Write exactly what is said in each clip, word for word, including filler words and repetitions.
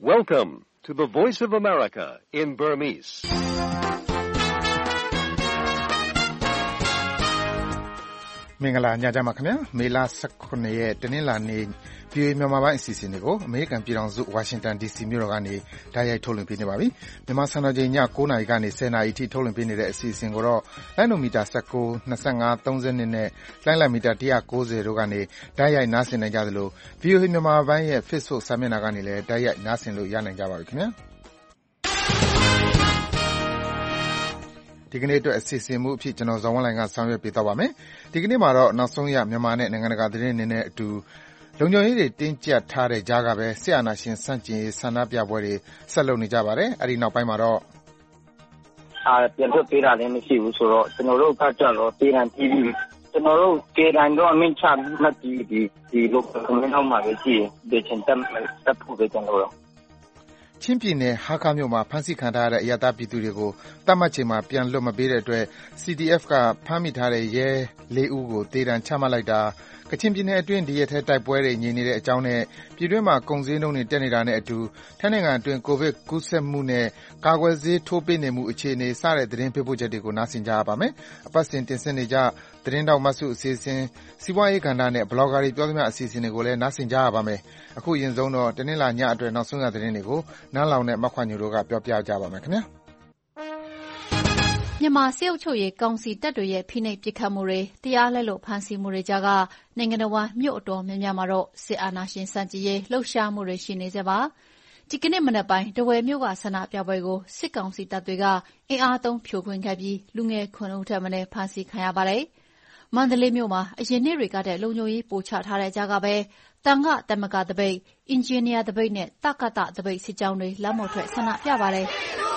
Welcome to the Voice of America in Burmese. ။မင်္ဂလာညချမ်းပါခင်ဗျာ။မေလ၁၇ရက်တနင်္လာနေ့ ဗွီအိုအေ မြန်မာပိုင်းအစီအစဉ်တွေကိုအမေရိကန်ပြည်ထောင်စုဝါရှင်တန်ဒီစီမြို့တော်ကနေတိုက်ရိုက်ထုတ်လွှင့်ပေးနေပါပြီ။မြန်မာစံတော်ချိန်ည၉နာရီကနေ၁၀နာရီအထိထုတ်လွှင့်ပေးနေတဲ့အစီအစဉ်ကိုတော့လိုင်းနိုမီတာ၁၉, ၂၅, ၃၂နဲ့လိုင်းလံမီတာ၁၉၀တို့ကနေတိုက်ရိုက်နားဆင်နိုင်ကြသလို ဗွီအိုအေမြန်မာပိုင်းရဲ့ Facebook စာမျက်နှာကနေလည်းတိုက်ရိုက်နားဆင်လို့ရနိုင်ကြပါပြီခင်ဗျာ။ဒီကနေ့အတွက်အစီအစဉ်မှုအဖြစ်ကျွန်တော်ဇော်ဝင်းလှိုင်ကဆောင်ရွက်ပေးသွားပါမယ်။ဒီကနေ့မှာတော့နောက်ဆုံးရမြန်မာနဲ့နိုင်ငံတကာသတင်းတွေနဲ့အတူလုံခြုံရေးတွေတင်းကျပ်ထားတဲ့ကြားကပဲစစ်အာဏာရှင်ဆန့်ကျင်ရေးဆန္ဒပြပွဲတွေဆက်လုပ်နေကြပါတယ်။အဲဒီနောက်ပိုင်းမှာတော့အာပြန်ထုတ်ပေးတာလည်းမရှိဘူးဆိုတော့ကျွန်တော်တို့ကကြတော့တေးတန်တီးပြီးကျွန်တော်တို့ကေတန်တော့အမင်းချမှတ်ပြီးဒီဒီလိုကွန်မန့်အောက်မှာပဲကြည့်ဒေချင်တက်တက်ဖို့ပဲကျွန်တော်တို့ချင်းပြည်နယ်ဟားခါးမြို့မှာဖမ်းဆီးခံထားရတဲ့အရပ်သားပြည်သူတွေကိုသတ်မှတ်ချိန်မှာပြန်လွှတ်မပေးတဲ့အတွက် စီ ဒီ အက်ဖ် ကဖမ်းမိထားတဲ့ရဲလေးဦးကိုသေဒဏ်ချမှတ်လိုက်တာကချင်ပြည်နယ်အတွင်းဒီရက်ထဲတိုက်ပွဲတွေငြိမ်နေတဲ့အကြောင်းနဲ့ပြည်တွင်းမှာကုန်ဈေးနှုန်းတွေတက်နေတာနဲ့အတူထိုင်းနိုင်ငံအတွင်းကိုဗစ်ကူးစက်မှုနဲ့ကာကွယ်ဆေးထိုးပေးနေမှုအခြေအနေစတဲ့သတင်းပေးပို့ချက်တွေကိုနားဆင်ကြရပါမယ်။အပတ်စဉ်တင်ဆက်နေကြသတင်းတောက်မဆုအစီအစဉ်စီးပွားရေးကဏ္ဍနဲ့ဘလော့ဂါတွေပြောသမျှအစီအစဉ်တွေကိုလည်းနားဆင်ကြရပါမယ်။အခုရင်ဆုံးတော့တနင်္လာညအတွက်နောက်ဆုံးရသတင်းတွေကိုနားလောင်နဲ့မခွန်ညိုတို့ကပြောပြကြပါမယ်ခင်ဗျာ။မြန်မာစစ်အုပ်ချုပ်ရေးကောင်စီတပ်တွေရဲ့ဖိနှိပ်ပစ်ခတ်မှုတွေတရားလက်လွတ်ဖမ်းဆီးမှုတွေကြားကနိုင်ငံတော်ဝန်မြို့အတော်များများမှာတော့စစ်အာဏာရှင်စန့်ကျင်ရေးလှုပ်ရှားမှုတွေရှိနေကြပါဒီကနေ့မနက်ပိုင်းတဝယ်မြို့ကဆန္ဒပြပွဲကိုစစ်ကောင်စီတပ်တွေကအင်အားသုံးဖြိုခွင်းခဲ့ပြီးလူငယ်ခွန်းဦးထက်မနည်းဖမ်းဆီးခံရပါတယ်မန္တလေးမြို့မှာအရင်နှစ်တွေကတည်းကလုံခြုံရေးပိုချထားတဲ့ကြားကပဲတန်ခတမကတပိတ်အင်ဂျင်နီယာတပိတ်နဲ့တက္ကသတပိတ်စစ်ကြောင်းတွေလမ်းပေါ်ထွက်ဆန္ဒပြပါတယ်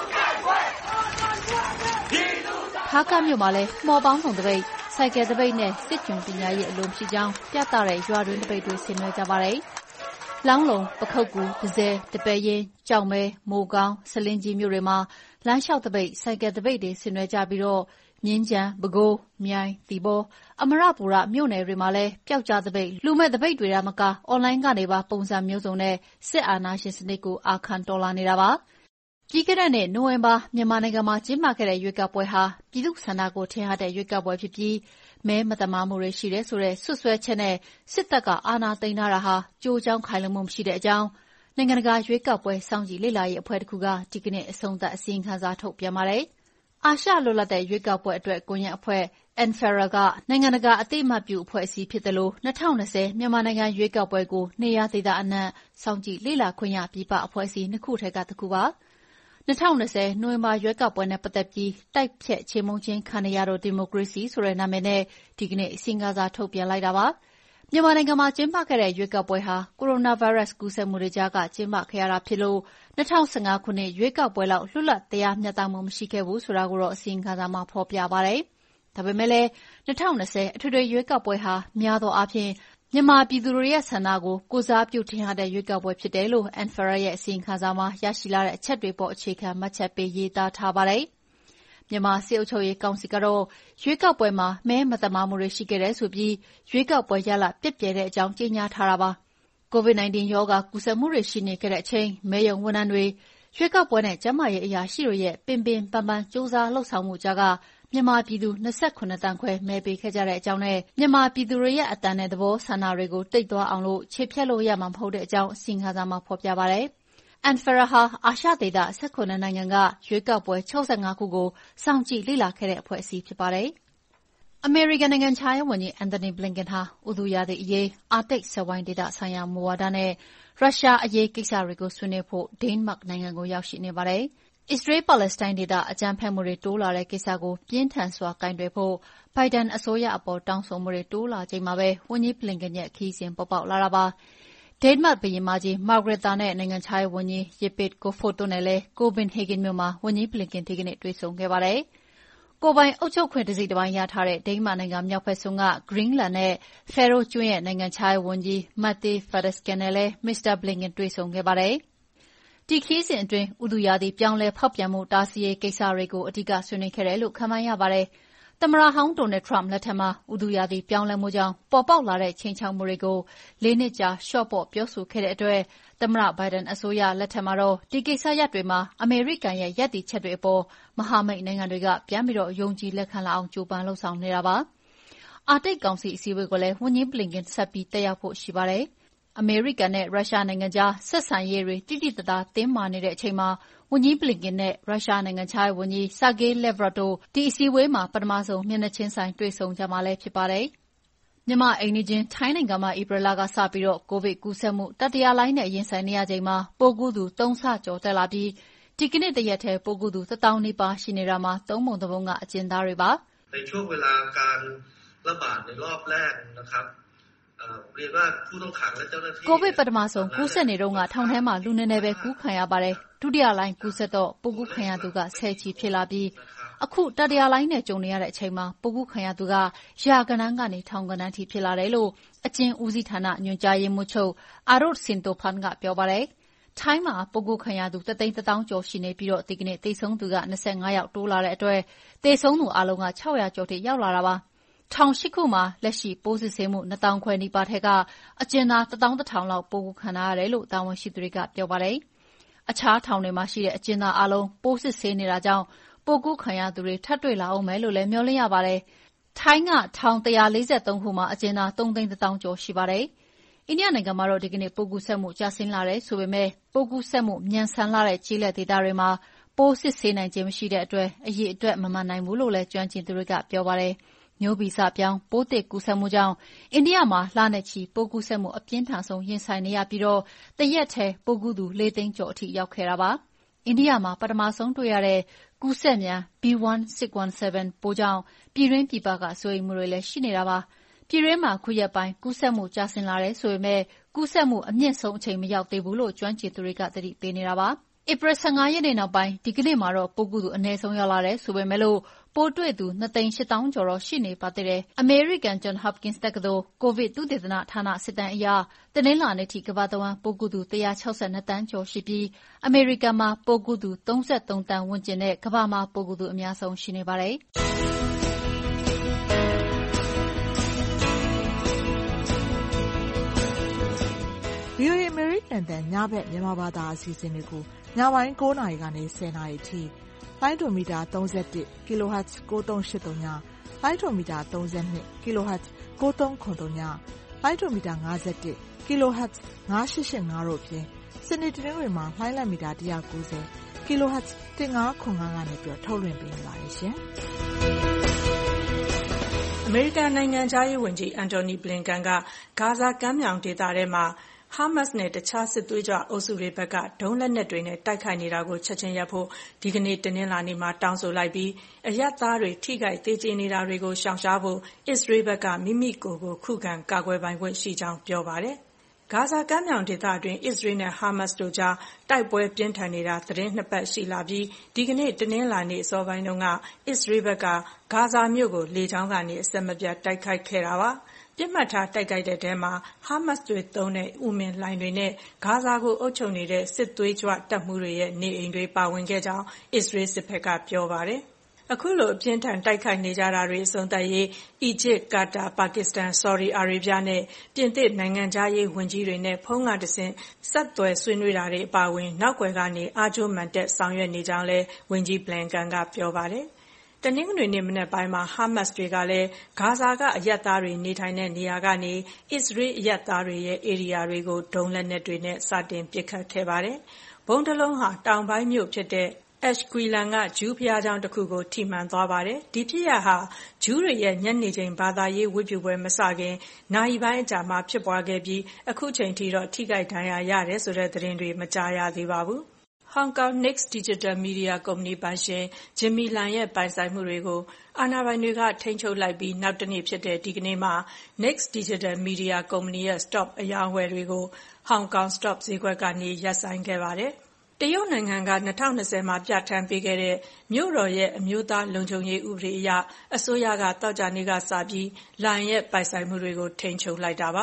ဟာကမြို့မှာလည်းမော်ပေါင်းစုံတပိတ်စိုက်ကယ်တပိတ်နဲ့စစ်ကျုံပညာရေးအလုံးဖြစ်ကြောင်းပြသတဲ့ရွာတွင်တပိတ်တွေဆင်နွှဲကြပါတယ်။လောင်းလုံးပခုတ်ကူဒဇယ်တပည့်ရင်ကြောင်မဲမိုးကောင်းဆလင်းကြီးမြို့တွေမှာလမ်းလျှောက်တပိတ်စိုက်ကယ်တပိတ်တွေဆင်နွှဲကြပြီးတော့မြင်းချံပဲခူးမြိုင်တီဘောအမရပူရမြို့နယ်တွေမှာလည်းပျောက်ကြားတပိတ်လူမဲ့တပိတ်တွေကမကအွန်လိုင်းကနေပါပုံစံမျိုးစုံနဲ့စစ်အာဏာရှင်စနစ်ကိုအာခံတော်လာနေတာပါပြီးခဲ့တဲ့နှစ်နိုဝင်ဘာမြန်မာနိုင်ငံမှာကျင်းပခဲ့တဲ့ရွေးကောက်ပွဲဟာပြည်သူ့ဆန္ဒကိုထင်ဟပ်တဲ့ရွေးကောက်ပွဲဖြစ်ပြီးမဲမတမာမှုတွေရှိတဲ့ဆိုတဲ့ဆွဆွဲချက်နဲ့စစ်တပ်ကအာဏာသိမ်းထားတာဟာကြိုးကြောင်းခိုင်လုံမှုမရှိတဲ့အကြောင်းနိုင်ငံတကာရွေးကောက်ပွဲစောင့်ကြည့်လေ့လာရေးအဖွဲ့တစ်ခုကဒီကနေ့အဆုံးသတ်အစီရင်ခံစာထုတ်ပြန်ပါတယ်။အာရှလွတ်လပ်တဲ့ရွေးကောက်ပွဲအတွက်ကွန်ရက်အဖွဲ့ အန်ဖယ်ရာ ကနိုင်ငံတကာအသိအမှတ်ပြုအဖွဲ့အစည်းဖြစ်တယ်လို့၂၀၂၀မြန်မာနိုင်ငံရွေးကောက်ပွဲကိုနေရာဒေသအနှံ့စောင့်ကြည့်လေ့လာခွင့်ရပြည်ပအဖွဲ့အစည်းနှစ်ခုထဲကတစ်ခုပါ။၂၀၂၀နိုဝင်ဘာရွေးကောက်ပွဲနဲ့ပတ်သက်ပြီးတိုက်ဖြတ်ချေမှုန်းခြင်းခံရတော့ဒီမိုကရေစီဆိုတဲ့နာမည်နဲ့ဒီကနေ့အစီရင်ခံစာထုတ်ပြန်လိုက်တာပါမြန်မာနိုင်ငံမှာကျင်းပခဲ့တဲ့ရွေးကောက်ပွဲဟာကိုရိုနာဗိုင်းရပ်စ်ကူးစက်မှုတွေကြားကကျင်းပခဲ့ရတာဖြစ်လို့၂၀၁၅ခုနှစ်ရွေးကောက်ပွဲလောက်လွတ်လပ်တရားမျှတမှုမရှိခဲ့ဘူးဆိုတာကိုတော့အစီရင်ခံစာမှာဖော်ပြပါတယ်ဒါပေမဲ့လည်း၂၀၂၀အထွေထွေရွေးကောက်ပွဲဟာများသောအားဖြင့်မြန်မာပြည်သူတွေရဲ့ဆန္ဒကိုကိုစားပြုထင်ဟပ်တဲ့ရွေးကောက်ပွဲဖြစ်တယ်လို့အန်ဖရာရဲ့အစီရင်ခံစာမှာရရှိလာတဲ့အချက်တွေပေါ်အခြေခံမှတ်ချက်ပေးရေးသားထားပါတယ်။မြန်မာစစ်အုပ်ချုပ်ရေးကောင်စီကတော့ရွေးကောက်ပွဲမှာမဲမတမာမှုတွေရှိခဲ့တဲ့ဆိုပြီးရွေးကောက်ပွဲရလဒ်ပြည့်ပြည့်တဲ့အကြောင်းကြေညာထားတာပါ။ ကိုဗစ် ၁၉ ရောဂါကူးစက်မှုတွေရှိနေခဲ့တဲ့အချိန်မဲရုံဝန်ထမ်းတွေရွေးကောက်ပွဲနဲ့ကျန်းမာရေးအရာရှိတွေရဲ့ပင်ပင်ပန်းပန်းစူးစမ်းလှုပ်ဆောင်မှုကြားကမြန်မာပြည်သူ၂၇တန်းခွဲမဲပေးခဲ့ကြတဲ့အကြောင်းနဲ့မြန်မာပြည်သူတွေရဲ့အတန်နဲ့သဘောဆန္ဒတွေကိုတိတ်သွားအောင်လို့ခြေဖြတ်လို့ရမှာမဟုတ်တဲ့အကြောင်းအစီရင်ခံစာမှာဖော်ပြပါတယ်။အန်ဖရာဟာအာရှဒေသ၁၇နိုင်ငံကရွေးကောက်ပွဲ၆၅ခုကိုစောင့်ကြည့်လေ့လာခဲ့တဲ့အဖွဲ့အစည်းဖြစ်ပါတယ်။အမေရိကန်နိုင်ငံခြားရေးဝန်ကြီးအန်သိုနီဘလင်ကန်ဟာဥတုရာသီအရေးအာတိတ်စက်ဝိုင်းဒေသဆိုင်ရာမူဝါဒနဲ့ရုရှားအရေးကိစ္စတွေကိုဆွေးနွေးဖို့ဒိန်းမတ်နိုင်ငံကိုရောက်ရှိနေပါတယ်။အစ္စရေး-ပါလက်စတိုင်းဒေသအကြမ်းဖက်မှုတွေတိုးလာတဲ့ကိစ္စကိုပြင်းထန်စွာကိုင်တွယ်ဖို့ဘိုင်ဒန်အစိုးရအပေါ်တောင်းဆိုမှုတွေတိုးလာချိန်မှာပဲဝန်ကြီးဘလင်ကန်ရဲ့ခရီးစဉ်ပေါ်ပေါက်လာတာပါ။ဒိန်းမတ်ဘုရင်မကြီးမာဂရက်တာနဲ့နိုင်ငံခြားရေးဝန်ကြီးယေပစ်ကိုဖို့တို့နဲ့လည်းကိုပင်ဟေဂင်မြို့မှာဝန်ကြီးဘလင်ကန်ဒီကနေ့တွေ့ဆုံခဲ့ပါတယ်။ကိုယ်ပိုင်အုပ်ချုပ်ခွင့်တစိတ်တပိုင်းရထားတဲ့ဒိန်းမတ်နိုင်ငံမြောက်ဘက်စွန်းကဂရင်းလန်နဲ့ဖဲရိုးကျွန်းရဲ့နိုင်ငံခြားရေးဝန်ကြီးမတ်တေးဖက်ဒစကန်နဲ့လည်းမစ္စတာဘလင်ကန်တွေ့ဆုံခဲ့ပါတယ်။ဒီခရီးစဉ်အတွင်းဥတုရာသီပြောင်းလဲဖောက်ပြန်မှုတားဆီးရေးကိစ္စတွေကိုအဓိကဆွေးနွေးခဲ့တယ်လို့ခန့်မှန်းရပါတယ်။သမ္မတဟောင်းဒေါ်နယ်ထရမ့်လက်ထက်မှာဥတုရာသီပြောင်းလဲမှုကြောင့်ပေါ်ပေါက်လာတဲ့ခြိမ်းခြောက်မှုတွေကိုလေးနှစ်ကြာလျှော့ပေါ့ပြောဆိုခဲ့တဲ့အတွက်သမ္မတဘိုင်ဒန်အစိုးရလက်ထက်မှာတော့ဒီကိစ္စရပ်တွေမှာအမေရိကန်ရဲ့ရပ်တည်ချက်တွေအပေါ်မဟာမိတ်နိုင်ငံတွေကပြန်ပြီးယုံကြည်လက်ခံလာအောင်ကြိုးပမ်းလုပ်ဆောင်နေတာပါ။အာတိတ်ကောင်စီအစည်းအဝေးကိုလည်းဝန်ကြီးဘလင်ကန်ဆက်ပြီးတက်ရောက်ဖို့ရှိပါတယ်။အမေရိကန်နဲ့ရုရှားနိုင်ငံကြားဆက်ဆံရေးတွေတိတိတသားတင်းမာနေတဲ့အချိန်မှာဝန်ကြီးဘလင်ကန်နဲ့ရုရှားနိုင်ငံခြားရေးဝန်ကြီးဆာဂေးလက်ဗရော့တို့ဒီအစည်းအဝေးမှာပထမဆုံးမျက်နှာချင်းဆိုင်တွေ့ဆုံကြမှာလည်းဖြစ်ပါတယ်။မြန်မာအိမ်နီးချင်းထိုင်းနိုင်ငံမှာဧပြီလကစပြီးကိုဗစ်ကူးစက်မှုတတိယလှိုင်းနဲ့ရင်ဆိုင်နေရချိန်မှာပိုးကူးသူသုံးဆကျော်တက်လာပြီးဒီကနေ့တရက်ထဲပိုးကူးသူတစ်သောင်းနီးပါးရှိနေတာမှာသုံးပုံတစ်ပုံကအကျဉ်းသားတွေပါในช่วงเวลาการระบาดในรอบแรกนะครับเรียนว่าผู้ต้องขังและเจ้าหน้าที่ကိုဗစ်ပထမဆုံးကူးစက်နေတော့ကထောင်ထဲမှာလူနည်းနည်းပဲကူးခံရပါတယ်ဒုတိယလှိုင်းကူးစက်တော့ပိုးကူးခံရသူကဆယ်ချီဖြစ်လာပြီးအခုတတိယလှိုင်းနဲ့ကြုံနေရတဲ့အချိန်မှာပိုးကူးခံရသူကရာဂဏန်းကနေထောင်ဂဏန်းထိဖြစ်လာတယ်လို့အကျဉ်းဦးစီးဌာနညွှန်ကြားရေးမှူးချုပ်အာရုတ်စင်တိုဖန်ကပြောပါတယ်ထိုင်းမှာပိုးကူးခံရသူတသိန်းတစ်သောင်းကျော်ရှိနေပြီးတော့ဒီကနေ့သေဆုံးသူက၂၅ယောက်တိုးလာတဲ့အတွက်သေဆုံးသူအလုံးက၆ရာကျော်ထိရောက်လာတာပါထောင်ရှိခုမှာလက်ရှိပိုးစစ်ဆေးမှုနှစ်သောင်းခွဲနီးပါးထက်ကအကျဉ်းသားတစ်သောင်းတစ်ထောင်လောက်ပိုးကူးခံရတယ်လို့တာဝန်ရှိသူတွေကပြောပါတယ်။အခြားထောင်တွေမှာရှိတဲ့အကျဉ်းသားအလုံးပိုးစစ်ဆေးနေတာကြောင့်ပိုးကူးခံရသူတွေထပ်တွေ့လာအောင်မယ်လို့လည်းမျှော်လင့်ရပါတယ်။ထိုင်းကထောင်၁၄၃ခုမှာအကျဉ်းသားသုံးသိန်းတစ်သောင်းကျော်ရှိပါတယ်။အိန္ဒိယနိုင်ငံမှာတော့ဒီကနေ့ပိုးကူးစက်မှုကျဆင်းလာတယ်ဆိုပေမဲ့ပိုးကူးစက်မှုမြန်ဆန်လာတဲ့ကျေးလက်ဒေသတွေမှာပိုးစစ်ဆေးနိုင်ခြင်းမရှိတဲ့အတွက်အရေးအတွက်မမှန်နိုင်ဘူးလို့လည်းကျွမ်းကျင်သူတွေကပြောပါတယ်။မျိုးဗီဇပြောင်းပိုးသစ်ကူးစက်မှုကြောင့်အိန္ဒိယမှာလနဲ့ချီပိုးကူးစက်မှုအပြင်းထန်ဆုံးရင်ဆိုင်နေရပြီးတော့တရက်ထဲပိုးကူးသူလေးသိန်းကျော်အထိရောက်ခဲ့တာပါ။အိန္ဒိယမှာပထမဆုံးတွေ့ရတဲ့ကူးစက်မြန် ဘီ ၁၆၁၇ ပိုးကြောင့်ပြည်တွင်းပြည်ပကစိုးရိမ်မှုတွေလည်းရှိနေတာပါ။ပြည်တွင်းမှာခုရက်ပိုင်းကူးစက်မှုကျဆင်းလာတယ်ဆိုပေမဲ့ကူးစက်မှုအမြင့်ဆုံးအချိန်မရောက်သေးဘူးလို့ကျွမ်းကျင်သူတွေကသတိပေးနေတာပါ။ဧပြီ၁၅ရက်နေ့နောက်ပိုင်းဒီကနေ့မှာတော့ပိုးကူးသူအနည်းဆုံးရောက်လာတယ်ဆိုပေမဲ့လို့ပိုးတွေ့သူ၂သိန်း၈သောင်းကျော်တော့ရှိနေပါသေးတယ်။အမေရိကန်ဂျွန်ဟပ်ကင်စ်တက္ကသိုလ်ကိုဗစ်သုတေသနဌာနစစ်တမ်းအရတနင်္လာနေ့ထိကမ္ဘာတဝန်းပိုးကူးသူ၁၆၂တန်းကျော်ရှိပြီးအမေရိကန်မှာပိုးကူးသူ၃၃သန်းဝန်းကျင်နဲ့ကမ္ဘာမှာပိုးကူးသူအများဆုံးရှိနေပါတယ်။ဗွီအိုအေ American တန်ညဘက်မြန်မာဘာသာအစီအစဉ်တွေကိုညပိုင်း၉နာရီကနေ၁၀နာရီထိလိုင်းဒိုမီတာ၃၁ kilohertz ၉၃၈၃ညလိုင်းဒိုမီတာ၃၂ kilohertz ၉၃၇၃ညလိုင်းဒိုမီတာ၅၁ kilohertz ၅၈၈၅တို့ဖြင့်စနေတနင်္ဂနွေမှာလိုင်းလံမီတာ၁၉၀ kilohertz ၁၅၇၅ကနေပြီးထုတ်လွှင့်ပေးနေပါတယ်ရှင်။အမေရိကန်နိုင်ငံခြားရေးဝန်ကြီးအန်တိုနီဘလင်ကန်ကဂါဇာကမ်းမြောင်ဒေသထဲမှာဟာမတ်စ်နဲ့တခြားစစ်သွေးကြွအုပ်စုတွေဘက်ကဒုံးလက်နက်တွေနဲ့တိုက်ခိုက်နေတာကိုချက်ချင်းရပ်ဖို့ဒီကနေ့တနင်္လာနေ့မှာတောင်းဆိုလိုက်ပြီးအရပ်သားတွေထိခိုက်သေကျေနေတာတွေကိုရှောင်ရှားဖို့အစ္စရေးဘက်ကမိမိကိုယ်ကိုခုခံကာကွယ်ပိုင်ခွင့်ရှိကြောင်းပြောပါတယ်။ဂါဇာကမ်းမြောင်ဒေသအတွင်းအစ္စရေးနဲ့ဟာမတ်စ်တို့ကြားတိုက်ပွဲပြင်းထန်နေတာသီတင်းနှစ်ပတ်ရှိလာပြီးဒီကနေ့တနင်္လာနေ့အစောပိုင်းတုန်းကအစ္စရေးဘက်ကဂါဇာမြို့ကိုလေကြောင်းကနေအဆက်မပြတ်တိုက်ခိုက်ခဲ့တာပါ။ပြစ်မှတ်ထားတိုက်ခိုက်တဲ့ထဲမှာဟာမတ်စ်တွေသုံးတဲ့ဥမင်လှိုင်တွေနဲ့ဂါဇာကိုအုပ်ချုပ်နေတဲ့စစ်သွေးကြွတပ်မှူးတွေရဲ့နေအိမ်တွေပါဝင်ခဲ့ကြောင်းအစ္စရေးစစ်ဘက်ကပြောပါတယ်။အခုလိုအပြင်းထန်တိုက်ခိုက်နေကြတာတွေအဆုံးသတ်ရေးအီဂျစ်၊ကာတာ၊ပါကစ္စတန်၊ဆော်ဒီအာရေဗျနဲ့ပြင်သစ်နိုင်ငံခြားရေးဝန်ကြီးတွေနဲ့ဖုန်းကတဆင့်ဆက်သွယ်ဆွေးနွေးတာတွေအပါအဝင်နောက်ကွယ်ကနေအားကြိုးမာန်တက်ဆောင်ရွက်နေကြောင်းလည်းဝန်ကြီးဘလင်ကန်ကပြောပါတယ်။တနင်္ဂနွေနေ့မနက်ပိုင်းမှာဟာမတ်စ်တွေကလည်းဂါဇာကအရပ်သားတွေနေထိုင်တဲ့နေရာကနေအစ္စရေးအရပ်သားတွေရဲ့ဧရိယာတွေကိုဒုံးလက်နက်တွေနဲ့စတင်ပစ်ခတ်ခဲ့ပါတယ်။ဗုံးတစ်လုံးဟာတောင်ပိုင်းမြို့ဖြစ်တဲ့ Ashkelon ကဂျူးဘုရားကျောင်းတစ်ခုကိုထိမှန်သွားပါတယ်။ဒီဖြစ်ရပ်ဟာဂျူးတွေရဲ့ညနေချိန်ဘာသာရေးဝတ်ပြုပွဲမစခင်နာရီပိုင်းအကြာမှာဖြစ်ပွားခဲ့ပြီးအခုချိန်ထိတော့ထိခိုက်ဒဏ်ရာရတယ်ဆိုတဲ့သတင်းတွေမကြားရသေးပါဘူး။ Hong Kong Next Digital Media ကုမ္ပဏီပိုင်ရှင်ဂျင်မီလန်ရဲ့ပိုင်ဆိုင်မှုတွေကိုအာဏာပိုင်တွေကထိန်းချုပ်လိုက်ပြီးနောက်တစ်နေ့ဖြစ်တဲ့ဒီကနေ့မှာ Next Digital Media ကုမ္ပဏီရဲ့ stock အယောင်းအဝယ်တွေကို Hong Kong stock ဈေးကွက်ကနေရပ်ဆိုင်းခဲ့ပါတယ်။တရုတ်နိုင်ငံက၂၀၂၀မှာပြဋ္ဌာန်းပေးခဲ့တဲ့မြို့တော်ရဲ့အမျိုးသားလုံခြုံရေးဥပဒေအရအစိုးရကသောကြာနေ့ကစပြီးလန်ရဲ့ပိုင်ဆိုင်မှုတွေကိုထိန်းချုပ်လိုက်တာပါ။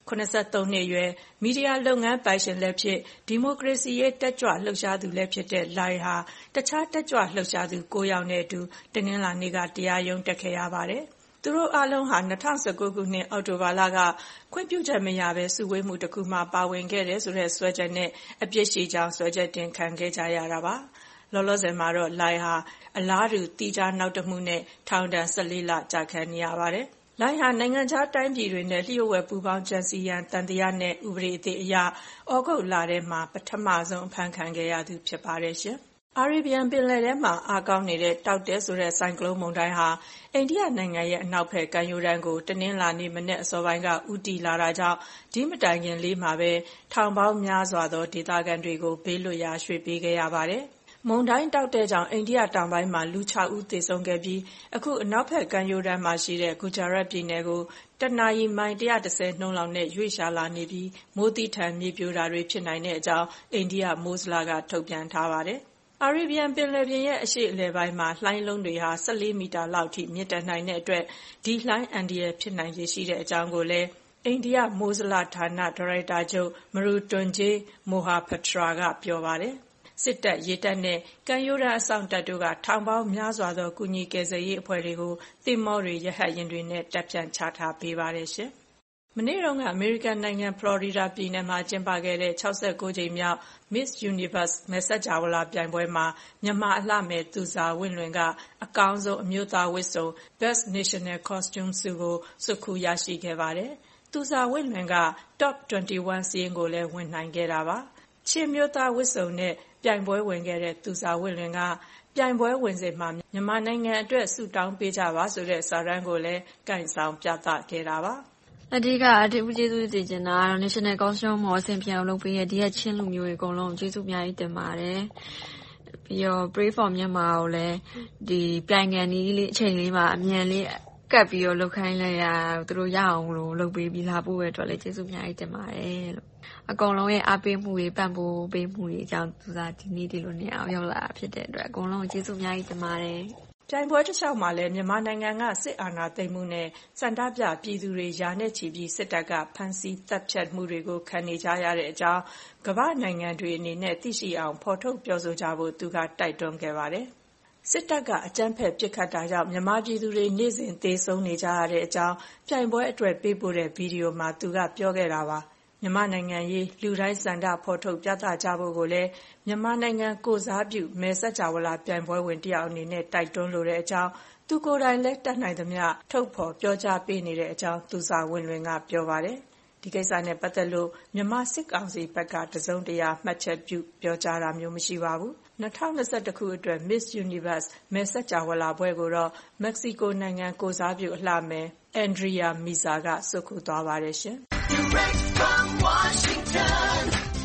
ခုနှစ်သုံးနှစ်အရွယ်မီဒီယာလုပ်ငန်းပိုင်ရှင်လည်းဖြစ်ဒီမိုကရေစီရေးတက်ကြွလှုပ်ရှားသူလည်းဖြစ်တဲ့လိုင်ဟာတခြားတက်ကြွလှုပ်ရှားသူ၉ယောက်နဲ့အတူတနင်္လာနေ့ကတရားရုံးတက်ခဲ့ရပါတယ်။သူတို့အားလုံးဟာ၂၀၁၉ခုနှစ်အောက်တိုဘာလကခွင့်ပြုချက်မရဘဲစုဝေးမှုတစ်ခုမှာပါဝင်ခဲ့တယ်ဆိုတဲ့စွဲချက်နဲ့အပြစ်ရှိကြောင်းစွဲချက်တင်ခံခဲ့ကြရတာပါ။လောလောဆယ်မှာတော့လိုင်ဟာအလားတူတီးခြားနောက်တမှုနဲ့ထောင်ဒဏ်၁၄လကြာခံနေရပါတယ်။လိုင်ဟာနိုင်ငံခြားတိုင်းပြည်တွေနဲ့လျှို့ဝှက်ပူးပေါင်းကြံစည်ရန်သံသယနဲ့ဥပဒေအသစ်အရဩဂုတ်လထဲမှာပထမဆုံးအဖမ်းခံခဲ့ရသူဖြစ်ပါတယ်ရှင်။အာရေဗျန်ပင်လယ်ထဲမှာအားကောင်းနေတဲ့တောက်တဲဆိုတဲ့ဆိုင်ကလုန်းမုန်တိုင်းဟာအိန္ဒိယနိုင်ငံရဲ့အနောက်ဘက်ကမ်းရိုးတန်းကိုတနင်္လာနေ့မနက်အစောပိုင်းကဦးတည်လာတာကြောင့်ဒီမတိုင်ခင်လေးမှာပဲထောင်ပေါင်းများစွာသောဒေသခံတွေကိုဘေးလွတ်ရာရွှေ့ပေးခဲ့ရပါတယ်။မုန်တိုင်းတောက်တဲ့ကြောင့်အိန္ဒိယတောင်ပိုင်းမှာလူ၆ဦးသေဆုံးခဲ့ပြီးအခုအနောက်ဘက်ကမ်းရိုးတန်းမှာရှိတဲ့ဂူဂျာရတ်ပြည်နယ်ကိုတနာရီမိုင်၁၁၀နှုန်းလောက်နဲ့ရွေ့ရှာလာနေပြီးမိုးသီးထန်မြေပြိုတာတွေဖြစ်နိုင်တဲ့အကြောင်းအိန္ဒိယမိုးဇလကထုတ်ပြန်ထားပါတယ်။အာရေဗျန်ပင်လယ်ပြင်ရဲ့အရှေ့အလယ်ပိုင်းမှာလှိုင်းလုံးတွေဟာ၁၄မီတာလောက်ထိမြင့်တက်နိုင်တဲ့အတွက်ဒီလှိုင်းအန္တရာယ်ဖြစ်နိုင်ရရှိတဲ့အကြောင်းကိုလည်းအိန္ဒိယမိုးဇလဌာနဒါရိုက်တာချုပ်မရူတွန်ဂျေမိုဟာဖထရာကပြောပါတယ်။စစ်တပ်ရေတပ်နဲ့ကမ်းရိုးတန်းအစောင့်တပ်တို့ကထောင်ပေါင်းများစွာသောကူညီကယ်ဆယ်ရေးအဖွဲ့တွေကိုသင်္ဘောတွေရဟတ်ယာဉ်တွေနဲ့တပ်ဖြန့်ချထားပေးပါတယ်ရှင်။မနေ့တုန်းကအမေရိကန်နိုင်ငံဖလော်ရီဒါပြည်နယ်မှာကျင်းပခဲ့တဲ့၆၉ကြိမ်မြောက် Miss Universe မယ်ဆက်ဂျာဝလာပြိုင်ပွဲမှာမြန်မာအလှမယ်သူဇာဝင့်လွင်ကအကောင်းဆုံးအမျိုးသားဝတ်စုံ Best National Costume ဆုကိုဆွတ်ခူးရရှိခဲ့ပါတယ်။သူဇာဝင့်လွင်က Top ၂၁ စာရင်းကိုလည်းဝင်နိုင်ခဲ့တာပါ။ချင်းမျိုးသားဝတ်စုံနဲ့ပြိုင်ပွဲဝင်ခဲ့တဲ့သူဇာဝင့်လွင်ကပြိုင်ပွဲဝင်စဉ်မှာမြန်မာနိုင်ငံအတွက်ဆုတောင်းပေးကြပါဆိုတဲ့စာတမ်းကိုလည်းကိုင်ဆောင်ပြသခဲ့တာပါ။အဓိကအထူးကျေးဇူးတင်ချင်တာကတော့ National Costume မော်ဆင်ပြအောင်လုပ်ပေးတဲ့ဒီကချင်းလူမျိုးတွေအကုန်လုံးကျေးဇူးအများကြီးတင်ပါတယ်။ပြီးတော့ Pray for Myanmar ကိုလည်းဒီပြိုင်ကန်ဒီလေးအချိန်လေးမှာအမြန်လေးကပ်ပြီးတော့လုပ်ခိုင်းလိုက်ရသူတို့ရအောင်လို့လုပ်ပေးပြီးလာဖို့အတွက်လည်းကျေးဇူးအများကြီးတင်ပါတယ်လို့အကုန်လုံးရဲ့အားပေးမှုတွေပံ့ပိုးပေးမှုတွေအကြောင်းသူစားဒီနေ့ဒီလိုနေအောင်ရောက်လာဖြစ်တဲ့အတွက်အကုန်လုံးကျေးဇူးအများကြီးတင်ပါတယ်ပြိုင်ပွဲတစ်လျှောက်မှာလည်းမြန်မာနိုင်ငံကစစ်အာဏာသိမ်းမှုနဲ့စန္ဒပြပြည်သူတွေယာနဲ့ချီပြီးစစ်တပ်ကဖမ်းဆီးတပ်ဖြတ်မှုတွေကိုခံနေကြရတဲ့အကြောင်းကမ္ဘာနိုင်ငံတွေအနေနဲ့သိရှိအောင်ဖော်ထုတ်ပြောဆိုကြဖို့သူကတိုက်တွန်းခဲ့ပါတယ်။စစ်တပ်ကအကြမ်းဖက်ပစ်ခတ်တာကြောင့်မြန်မာပြည်သူတွေနေ့စဉ်သေဆုံးနေကြရတဲ့အကြောင်းပြိုင်ပွဲအတွက်ပေးပို့တဲ့ဗီဒီယိုမှာသူကပြောခဲ့တာပါ။မြန်မာနိုင်ငံရေးလူတိုင်းစန္ဒဖော်ထုတ်ပြသကြဖို့ကိုလည်းမြန်မာနိုင်ငံကိုစားပြုမယ်ဆက်ကြဝဠာပြိုင်ပွဲဝင်တယောက်အနေနဲ့တိုက်တွန်းလိုတဲ့အကြောင်းသူကိုယ်တိုင်လည်းတတ်နိုင်သမျှထုတ်ဖော်ပြောကြားပေးနေတဲ့အကြောင်းသူစာဝင်လွင်ကပြောပါတယ်။ဒီကိစ္စနဲ့ပတ်သက်လို့မြန်မာစစ်ကောင်စီဘက်ကတစုံတရာမှတ်ချက်ပြုပြောကြားတာမျိုးမရှိပါဘူး။၂၀၂၁ခုအတွက် Miss Universe မယ်ဆက်ကြဝဠာပွဲကိုတော့မက္ကဆီကိုနိုင်ငံကိုစားပြုအလှမယ် Andrea Miza ကဆွတ်ခူးသွားပါတယ်ရှင်။ Direct from Washington,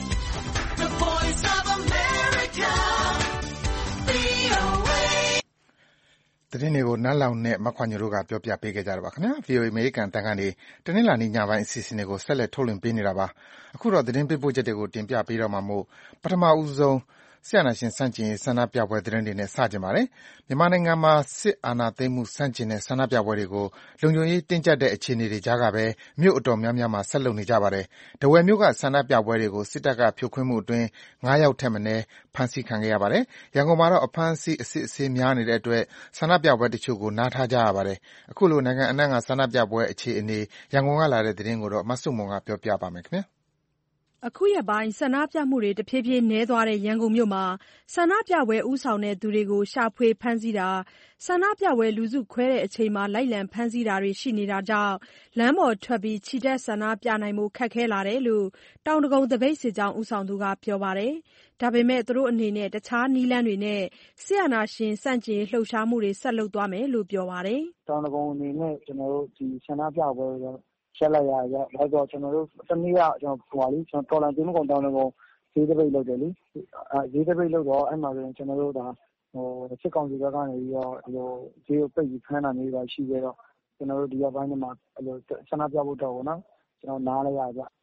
the Voice of America, ဗွီအိုအေသတင်းတွေကိုနတ်လောင်နဲ့မခွာညိုတို့ကပြောပြပေးခဲ့ကြတာပါခင်ဗျာ ဗွီအိုအေ အမေရိကန်တန်ကနေတနင်္လာနေ့ညပိုင်းအစီအစဉ်တွေကိုဆက်လက်ထုတ်လွှင့်ပေးနေတာပါအခုတော့သတင်းပေးပို့ချက်တွေကိုတင်ပြပေးတော့မှာမို့ပထမဦးဆုံးဆရာနာရှင်စန့်ကျင်ရေးဆန္ဒပြပွဲသတင်းတွေနဲ့စကြင်ပါတယ်မြန်မာနိုင်ငံမှာစစ်အာဏာသိမ်းမှုစန့်ကျင်တဲ့ဆန္ဒပြပွဲတွေကိုလုံခြုံရေးတင်းကျပ်တဲ့အခြေအနေတွေကြားကပဲမြို့အတော်များများမှာဆက်လုပ်နေကြပါတယ်ဒဝယ်မြို့ကဆန္ဒပြပွဲတွေကိုစစ်တပ်ကဖြိုခွင်းမှုအတွင်း၅ယောက်ထက်မနည်းဖမ်းဆီးခံခဲ့ရပါတယ်ရန်ကုန်မှာတော့အဖမ်းဆီးအစစ်အဆေးများနေတဲ့အတွက်ဆန္ဒပြပွဲတချို့ကိုနားထားကြရပါတယ်အခုလိုနိုင်ငံအနှံ့ကဆန္ဒပြပွဲအခြေအနေရန်ကုန်ကလာတဲ့သတင်းကိုတော့မဆုမွန်ကပြောပြပါမယ်ခင်ဗျာအခုရက်ပိုင်းဆန္ဒပြမှုတွေတဖြည်းဖြည်းနည်းသွားတဲ့ရန်ကုန်မြို့မှာဆန္ဒပြပွဲဦးဆောင်တဲ့သူတွေကိုရှာဖွေဖမ်းဆီးတာဆန္ဒပြပွဲလူစုခွဲတဲ့အချိန်မှာလိုက်လံဖမ်းဆီးတာတွေရှိနေတာကြောင့်လမ်းပေါ်ထွက်ပြီးချီတက်ဆန္ဒပြနိုင်ဖို့ခက်ခဲလာတယ်လို့တောင်တကုံသပိတ်စစ်ကြောင်းဦးဆောင်သူကပြောပါတယ်ဒါပေမဲ့သူတို့အနေနဲ့တခြားနည်းလမ်းတွေနဲ့ဆရာနာရှင်စန့်ကျင်လှုပ်ရှားမှုတွေဆက်လုပ်သွားမယ်လို့ပြောပါတယ်တောင်တကုံအနေနဲ့ကျွန်တော်တို့ဒီဆန္ဒပြပွဲတွေဆက်လိုက်ရရတော့တော့ကျွန်တော်တို့တနည်းအားကျွန်တော်ဟိုပါလိကျွန်တော်တော်လန်ကျင်းကုန်တောင်းတော့ဈေးတပိတ်လုပ်တယ်လေအဲဈေးတပိတ်လုပ်တော့အဲ့မှာဆိုရင်ကျွန်တော်တို့ဒါဟိုစစ်ကောင်စီဘက်ကနေပြီးတော့ဟိုဈေးကိုပိတ်ပြီးဖမ်းတာမျိုးပါရှိခဲ့တော့ကျွန်တော်တို့ဒီရက်ပိုင်းမှာအဲ့လိုဆန္ဒပြဖို့တော့ဗောနော်ကျွန်တော်နားလိုက်ရကြ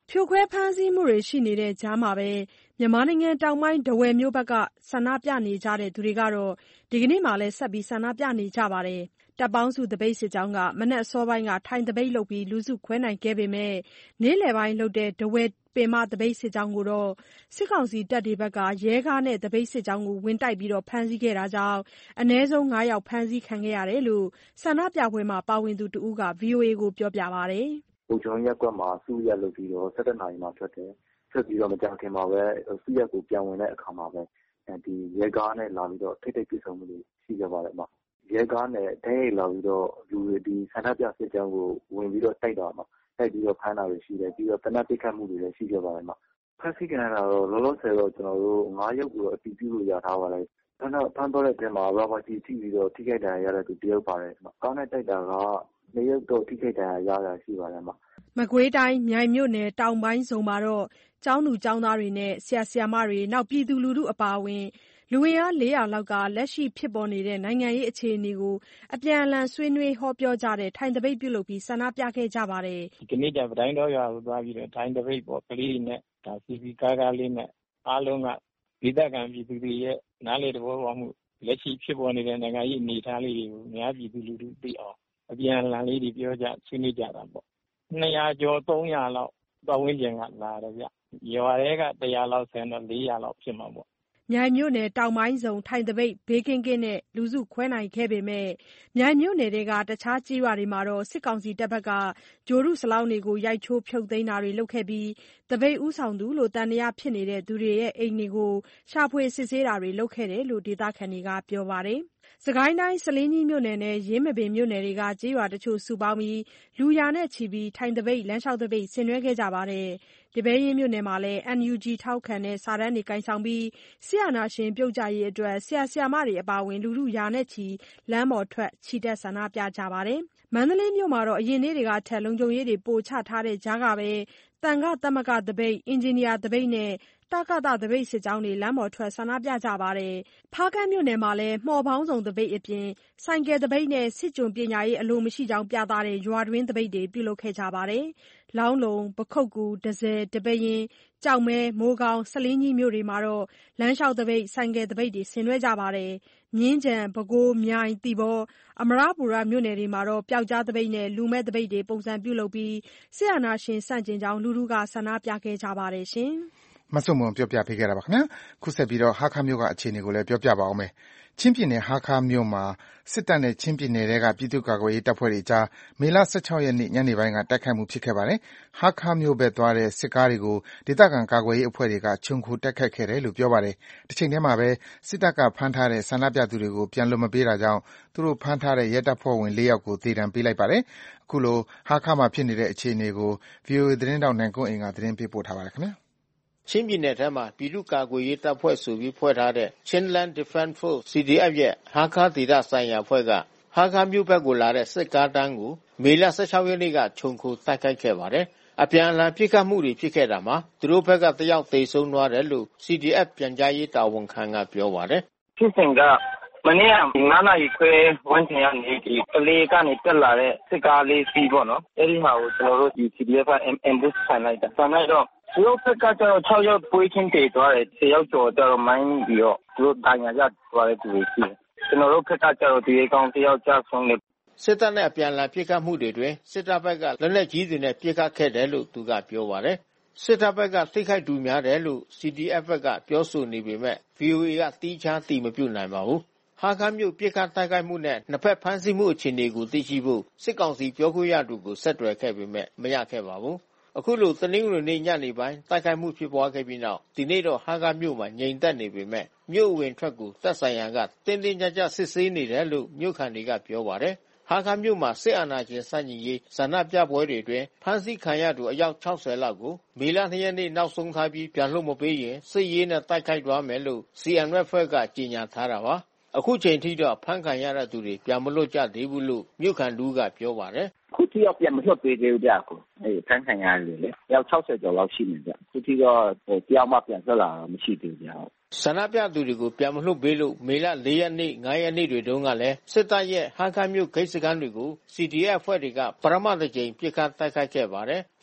ဖြိုခွဲဖမ်းဆီးမှုတွေရှိနေတဲ့ကြားမှာပဲမြန်မာနိုင်ငံတောင်ပိုင်းထားဝယ်မြို့ဘက်ကဆန္ဒပြနေကြတဲ့သူတွေကတော့ဒီကနေ့မှလည်းဆက်ပြီးဆန္ဒပြနေကြပါတယ်။တပ်ပေါင်းစုသပိတ်စစ်ကြောင်းကမနက်အစောပိုင်းကထိုင်သပိတ်လုပ်ပြီးလူစုခွဲနိုင်ခဲ့ပေမဲ့နေ့လယ်ပိုင်းလုပ်တဲ့ထားဝယ်ပင်မသပိတ်စစ်ကြောင်းကိုတော့စစ်ကောင်စီတပ်တွေဘက်ကရဲကားနဲ့သပိတ်စစ်ကြောင်းကိုဝင်တိုက်ပြီးဖမ်းဆီးခဲ့တာကြောင့်အနည်းဆုံး၅ယောက်ဖမ်းဆီးခံခဲ့ရတယ်လို့ဆန္ဒပြပွဲမှာပါဝင်သူတဦးက ဗွီအိုအေကိုပြောပြပါတယ်။ "ကျွန်တော်ရက်ကွက်မှာစုရက်လုပ်ပြီးတော့၁၁နာရီမှာထွက်တယ်။ထွက်ပြီးတော့မကြာခင်မှာပဲစုရက်ကိုပြန်ဝင်တဲ့အခါမှာပဲဒီရဲကားနဲ့လာပြီးတော့ထိပ်တိုက်ပစ်ခတ်မှုတွေရှိခဲ့ပါတယ်။ရဲကားနဲ့တိုက်ရိုက်လာပြီးတော့လူတွေဒီဆန္ဒပြစစ်ကြောင်းကိုဝင်ပြီးတော့တိုက်တာမှာတိုက်ပြီးတော့ဖမ်းတာတွေရှိတယ်။ပြီးတော့သေနတ်ပစ်ခတ်မှုတွေလည်းရှိခဲ့ပါတယ်။ဖမ်းဆီးခံရတာတော့လောလောဆယ်တော့ကျွန်တော်တို့၅ယောက်ကိုအတည်ပြုလို့ရထားပါတယ်။ဖမ်းတော့ဖမ်းတော့တဲ့အချိန်မှာရာဘာကျည်ထိပြီးတော့ထိခိုက်ဒဏ်ရာရတဲ့သူတယောက်ပါတယ်။ကားနဲ့တိုက်တာကနှစ်ယောက်တော့ထိခိုက်ဒဏ်ရာရတာရှိပါတယ်။ "မကွေးတိုင်းမြိုင်မြို့နယ်တောင်ပိုင်းစုံမှာတော့ကျောင်းသူကျောင်းသားတွေနဲ့ဆရာဆရာမတွေပြည်သူလူထုအပါအဝင်လူအင်အားလေးရာလောက်ကလက်ရှိဖြစ်ပေါ်နေတဲ့နိုင်ငံရေးအခြေအနေကိုအပြန်အလှန်ဆွေးနွေးဟောပြောကြတဲ့ထိုင်သပိတ်ပြုလုပ်ပြီးဆန္ဒပြခဲ့ကြပါတယ်။"ဒီကနေ့ကျပတိုင်းတော်ရွာကိုသွားပြီးတော့ထိုင်သပိတ်ပေါ့ကလေးတွေနဲ့ဒါစီစီကားကားလေးနဲ့အားလုံးကဒေသခံပြည်သူတွေရဲ့နားလေသဘောပေါက်မှုလက်ရှိဖြစ်ပေါ်နေတဲ့နိုင်ငံရေးအနေအထားလေးတွေကိုအများပြည်သူလူထုသိအောင်အပြန်အလှန်လေးတွေပြောကြဆွေးနွေးကြတာပေါ့နှစ်ရာကျော်သုံးရာလောက်ပတ်ဝန်းကျင်ကလာတယ်ဗျ။ရွာတွေကတရာလောက်ဆန်တော့လေးရာလောက်ဖြစ်မှာပေါ့။မြိုင်မြို့နယ်တောင်ပိုင်းစုံထိုင်သပိတ်ဘေးကင်းကင်းနဲ့လူစုခွဲနိုင်ခဲ့ပေမဲ့မြိုင်မြို့နယ်ထဲကတခြားကျေးရွာတွေမှာတော့စစ်ကောင်စီတပ်ဘက်ကဂြိုဟ်တုစလောင်းတွေကိုရိုက်ချိုးဖြုတ်သိမ်းတာတွေလုပ်ခဲ့ပြီးသပိတ်ဦးဆောင်သူလို့သံသယဖြစ်နေတဲ့သူတွေရဲ့အိမ်တွေကိုရှာဖွေစစ်ဆေးတာတွေလုပ်ခဲ့တယ်လို့ဒေသခံတွေကပြောပါတယ်။စစ်ကိုင်းတိုင်းဆားလင်းကြီးမြို့နယ်နဲ့ယင်းမာပင်မြို့နယ်တွေကကျေးရွာတချို့စုပေါင်းပြီးလူရာနဲ့ချီပြီးထိုင်သပိတ်လမ်းလျှောက်သပိတ်ဆင်နွှဲခဲ့ကြပါတယ်။ဒီပဲယင်းမြို့နယ်မှာလည်း အန် ယူ ဂျီ ထောက်ခံတဲ့စာတန်းတွေကိုင်ဆောင်ပြီးစစ်အာဏာရှင်ပြုတ်ကျရေးအတွက်ဆရာဆရာမတွေအပါအဝင်လူထုရာနဲ့ချီလမ်းပေါ်ထွက်ချီတက်ဆန္ဒပြကြပါတယ်။မန္တလေးမြို့မှာတော့အရင်နေ့တွေကထက်လုံခြုံရေးတွေပိုချထားတဲ့ကြားကပဲသံဃာသမဂ္ဂသပိတ်အင်ဂျင်နီယာသပိတ်နဲ့တကသသပိတ်စစ်ကြောင်းတွေလမ်းပေါ်ထွက်ဆန္ဒပြကြပါတယ်။ဖားကန့်မြို့နယ်မှာလည်းမှော်ပေါင်းစုံသပိတ်အပြင်ဆိုင်ကယ်သပိတ်နဲ့စစ်ကျွန်ပညာရေးအလိုမရှိကြောင်းပြသတဲ့ရွာတွင်းသပိတ်တွေပြုလုပ်ခဲ့ကြပါတယ်။လောင်းလုံ၊ပခုက္ကူ၊တန့်ဆည်၊ဒီပဲယင်း၊ကျောက်မဲ၊မိုးကောင်း၊ဆားလင်းကြီးမြို့တွေမှာတော့လမ်းလျှောက်သပိတ်၊ဆိုင်ကယ်သပိတ်တွေဆင်နွှဲကြပါတယ်။မြင်းခြံ၊ပဲခူး၊မြိုင်၊သီပေါ၊အမရပူရမြို့နယ်တွေမှာတော့ပျောက်ကြားသပိတ်နဲ့လူမဲ့သပိတ်တွေပုံစံပြုလုပ်ပြီးစစ်အာဏာရှင်ဆန့်ကျင်ကြောင်းလူထုကဆန္ဒပြခဲ့ကြပါတယ်။မဆုမွန်ပြောပြပေးခဲ့တာပါ။ခုဆက်ပြီးဟားခါးမြို့ကအခြေအနေကိုလည်းပြောပြပါဦးမယ်။ချင်းပြည်နယ်ဟားခါးမြို့မှာစစ်တပ်နဲ့ချင်းပြည်နယ်ထဲကပြည်သူ့ကာကွယ်ရေးတပ်ဖွဲ့တွေကြားမေလ၁၆ရက်နေ့ညနေပိုင်းကတိုက်ခိုက်မှုဖြစ်ခဲ့ပါတယ်။ဟားခါးမြို့ဘက်သွားတဲ့စစ်ကားတွေကိုဒေသခံကာကွယ်ရေးအဖွဲ့တွေကခြုံခိုတိုက်ခိုက်ခဲ့တယ်လို့ပြောပါတယ်။တချိန်တည်းမှာပဲစစ်တပ်ကဖမ်းထားတဲ့ဆန္ဒပြသူတွေကိုပြန်လွှတ်မပေးတာကြောင့်သူတို့ဖမ်းထားတဲ့ရဲတပ်ဖွဲ့ဝင်လေးယောက်ကိုသေဒဏ်ပေးလိုက်ပါတယ်။ခုလိုဟားခါးမှာဖြစ်နေတဲ့အခြေအနေကို ဗွီအိုအေသတင်းထောက်နိုင်ကွန်းအိန်ကသတင်းပေးပို့ထားပါတယ်ခင်ဗျာ။ချင်းပြည်နယ်ထဲမှာပြည်သူ့ကာကွယ်ရေးတပ်ဖွဲ့ဆိုပြီးဖွဲ့ထားတဲ့ Chinland Defense Force စီ ဒီ အက်ဖ် ရဲ့ဟားခါးဒေသဆိုင်ရာအဖွဲ့ကဟားခါးမြို့ဘက်ကိုလာတဲ့စစ်ကားတန်းကိုမေလ၁၆ရက်နေ့ကခြုံခိုတိုက်ခိုက်ခဲ့ပါတယ်။အပြန်အလှန်ပစ်ခတ်မှုတွေဖြစ်ခဲ့တာမှာသူတို့ဘက်ကတယောက်သေဆုံးသွားတယ်လို့ စီ ဒီ အက်ဖ် ပြန်ကြားရေးတာဝန်ခံကပြောပါတယ်။ဖြစ်စဉ်ကမနေ့ကငါးနာရီခွဲဝန်းကျင်ကနေဒီကလေးကနေတက်လာတဲ့စစ်ကားလေးစီးပေါ့နော်။အဲဒီဟာကိုကျွန်တော်တို့ဒီ စီ ဒီ အက်ဖ် က ambush ခံလိုက်တာ။ခံလိုက်တော့သူတို့ဘက်ကကျတော့၆ယောက်ပွေးချင်းတည်သွားတယ်။၁၀ယောက်ကျော်ကျတော့မိုင်းပြီးတော့သူတို့တိုင်ရကြသွားတဲ့သူတွေရှိတယ်။ကျွန်တော်တို့ဘက်ကကျတော့ဒီအကောင်တယောက်ကျဆုံးတယ်။စစ်တပ်နဲ့အပြန်အလှန်ပစ်ခတ်မှုတွေတွင်စစ်တပ်ဘက်ကလက်နက်ကြီးတွေနဲ့ပစ်ခတ်ခဲ့တယ်လို့သူကပြောပါတယ်။စစ်တပ်ဘက်ကထိခိုက်သူများတယ်လို့ စီ ဒီ အက်ဖ် ဘက်ကပြောဆိုနေပေမဲ့ ဗွီအိုအေကသီးခြားတည်မပြုနိုင်ပါဘူး။ဟားခါးမြို့ပစ်ခတ်တိုက်ခိုက်မှုနဲ့နှစ်ဖက်ဖမ်းဆီးမှုအခြေအနေကိုသိရှိဖို့စစ်ကောင်စီပြောခွင့်ရသူကိုဆက်သွယ်ခဲ့ပေမဲ့မရခဲ့ပါဘူး။အခုလိုတနင်္ဂနွေနေ့ညနေပိုင်းတိုက်ခိုက်မှုဖြစ်ပွားခဲ့ပြီးနောက်ဒီနေ့တော့ဟားခါးမြို့မှာငြိမ်သက်နေပေမဲ့မြို့ဝင်ထွက်ကိုတပ်ဆိုင်ရာကတင်းတင်းကြပ်ကြပ်စစ်ဆေးနေတယ်လို့မြို့ခံတွေကပြောပါတယ်။ဟားခါးမြို့မှာစစ်အာဏာရှင်စန့်ကျင်ရေးဆန္ဒပြပွဲတွေအတွင်းဖမ်းဆီးခံရသူအယောက်၆၀လောက်ကိုမေလ၂ရက်နေ့နောက်ဆုံးထားပြီးပြန်လွှတ်မပေးရင်စစ်ရေးနဲ့တိုက်ခိုက်သွားမယ်လို့ စီ အန် အက်ဖ် ကကြေညာထားတာပါ။အခုချိန်ထိတော့ဖမ်းခံရတဲ့သူတွေပြန်မလွတ်ကြသေးဘူးလို့မြို့ခံတူကပြောပါတယ်။ခုထိတော့ပြန်မလွတ်သေးဘူးဗျကို။အဲဖမ်းခံရတယ်လေ။ယောက်၆၀ကျော်လောက်ရှိနေကြ။ခုထိတော့ဟိုတယောက်မှပြန်လွတ်လာတာမရှိသေးဘူးဗျ။ဆန္ဒပြသူတွေကိုပြန်မလွှတ်ပေးလို့မေလ၄ရက်နေ့၅ရက်နေ့တွေတုန်းကလည်းစစ်တပ်ရဲ့ဟားခါးမြို့ဂိတ်စခန်းတွေကို စီ ဒီ အက်ဖ် အဖွဲ့တွေကပရမတ်တကြိမ်ပစ်ခတ်တိုက်ခိုက်ခဲ့ပါတယ်။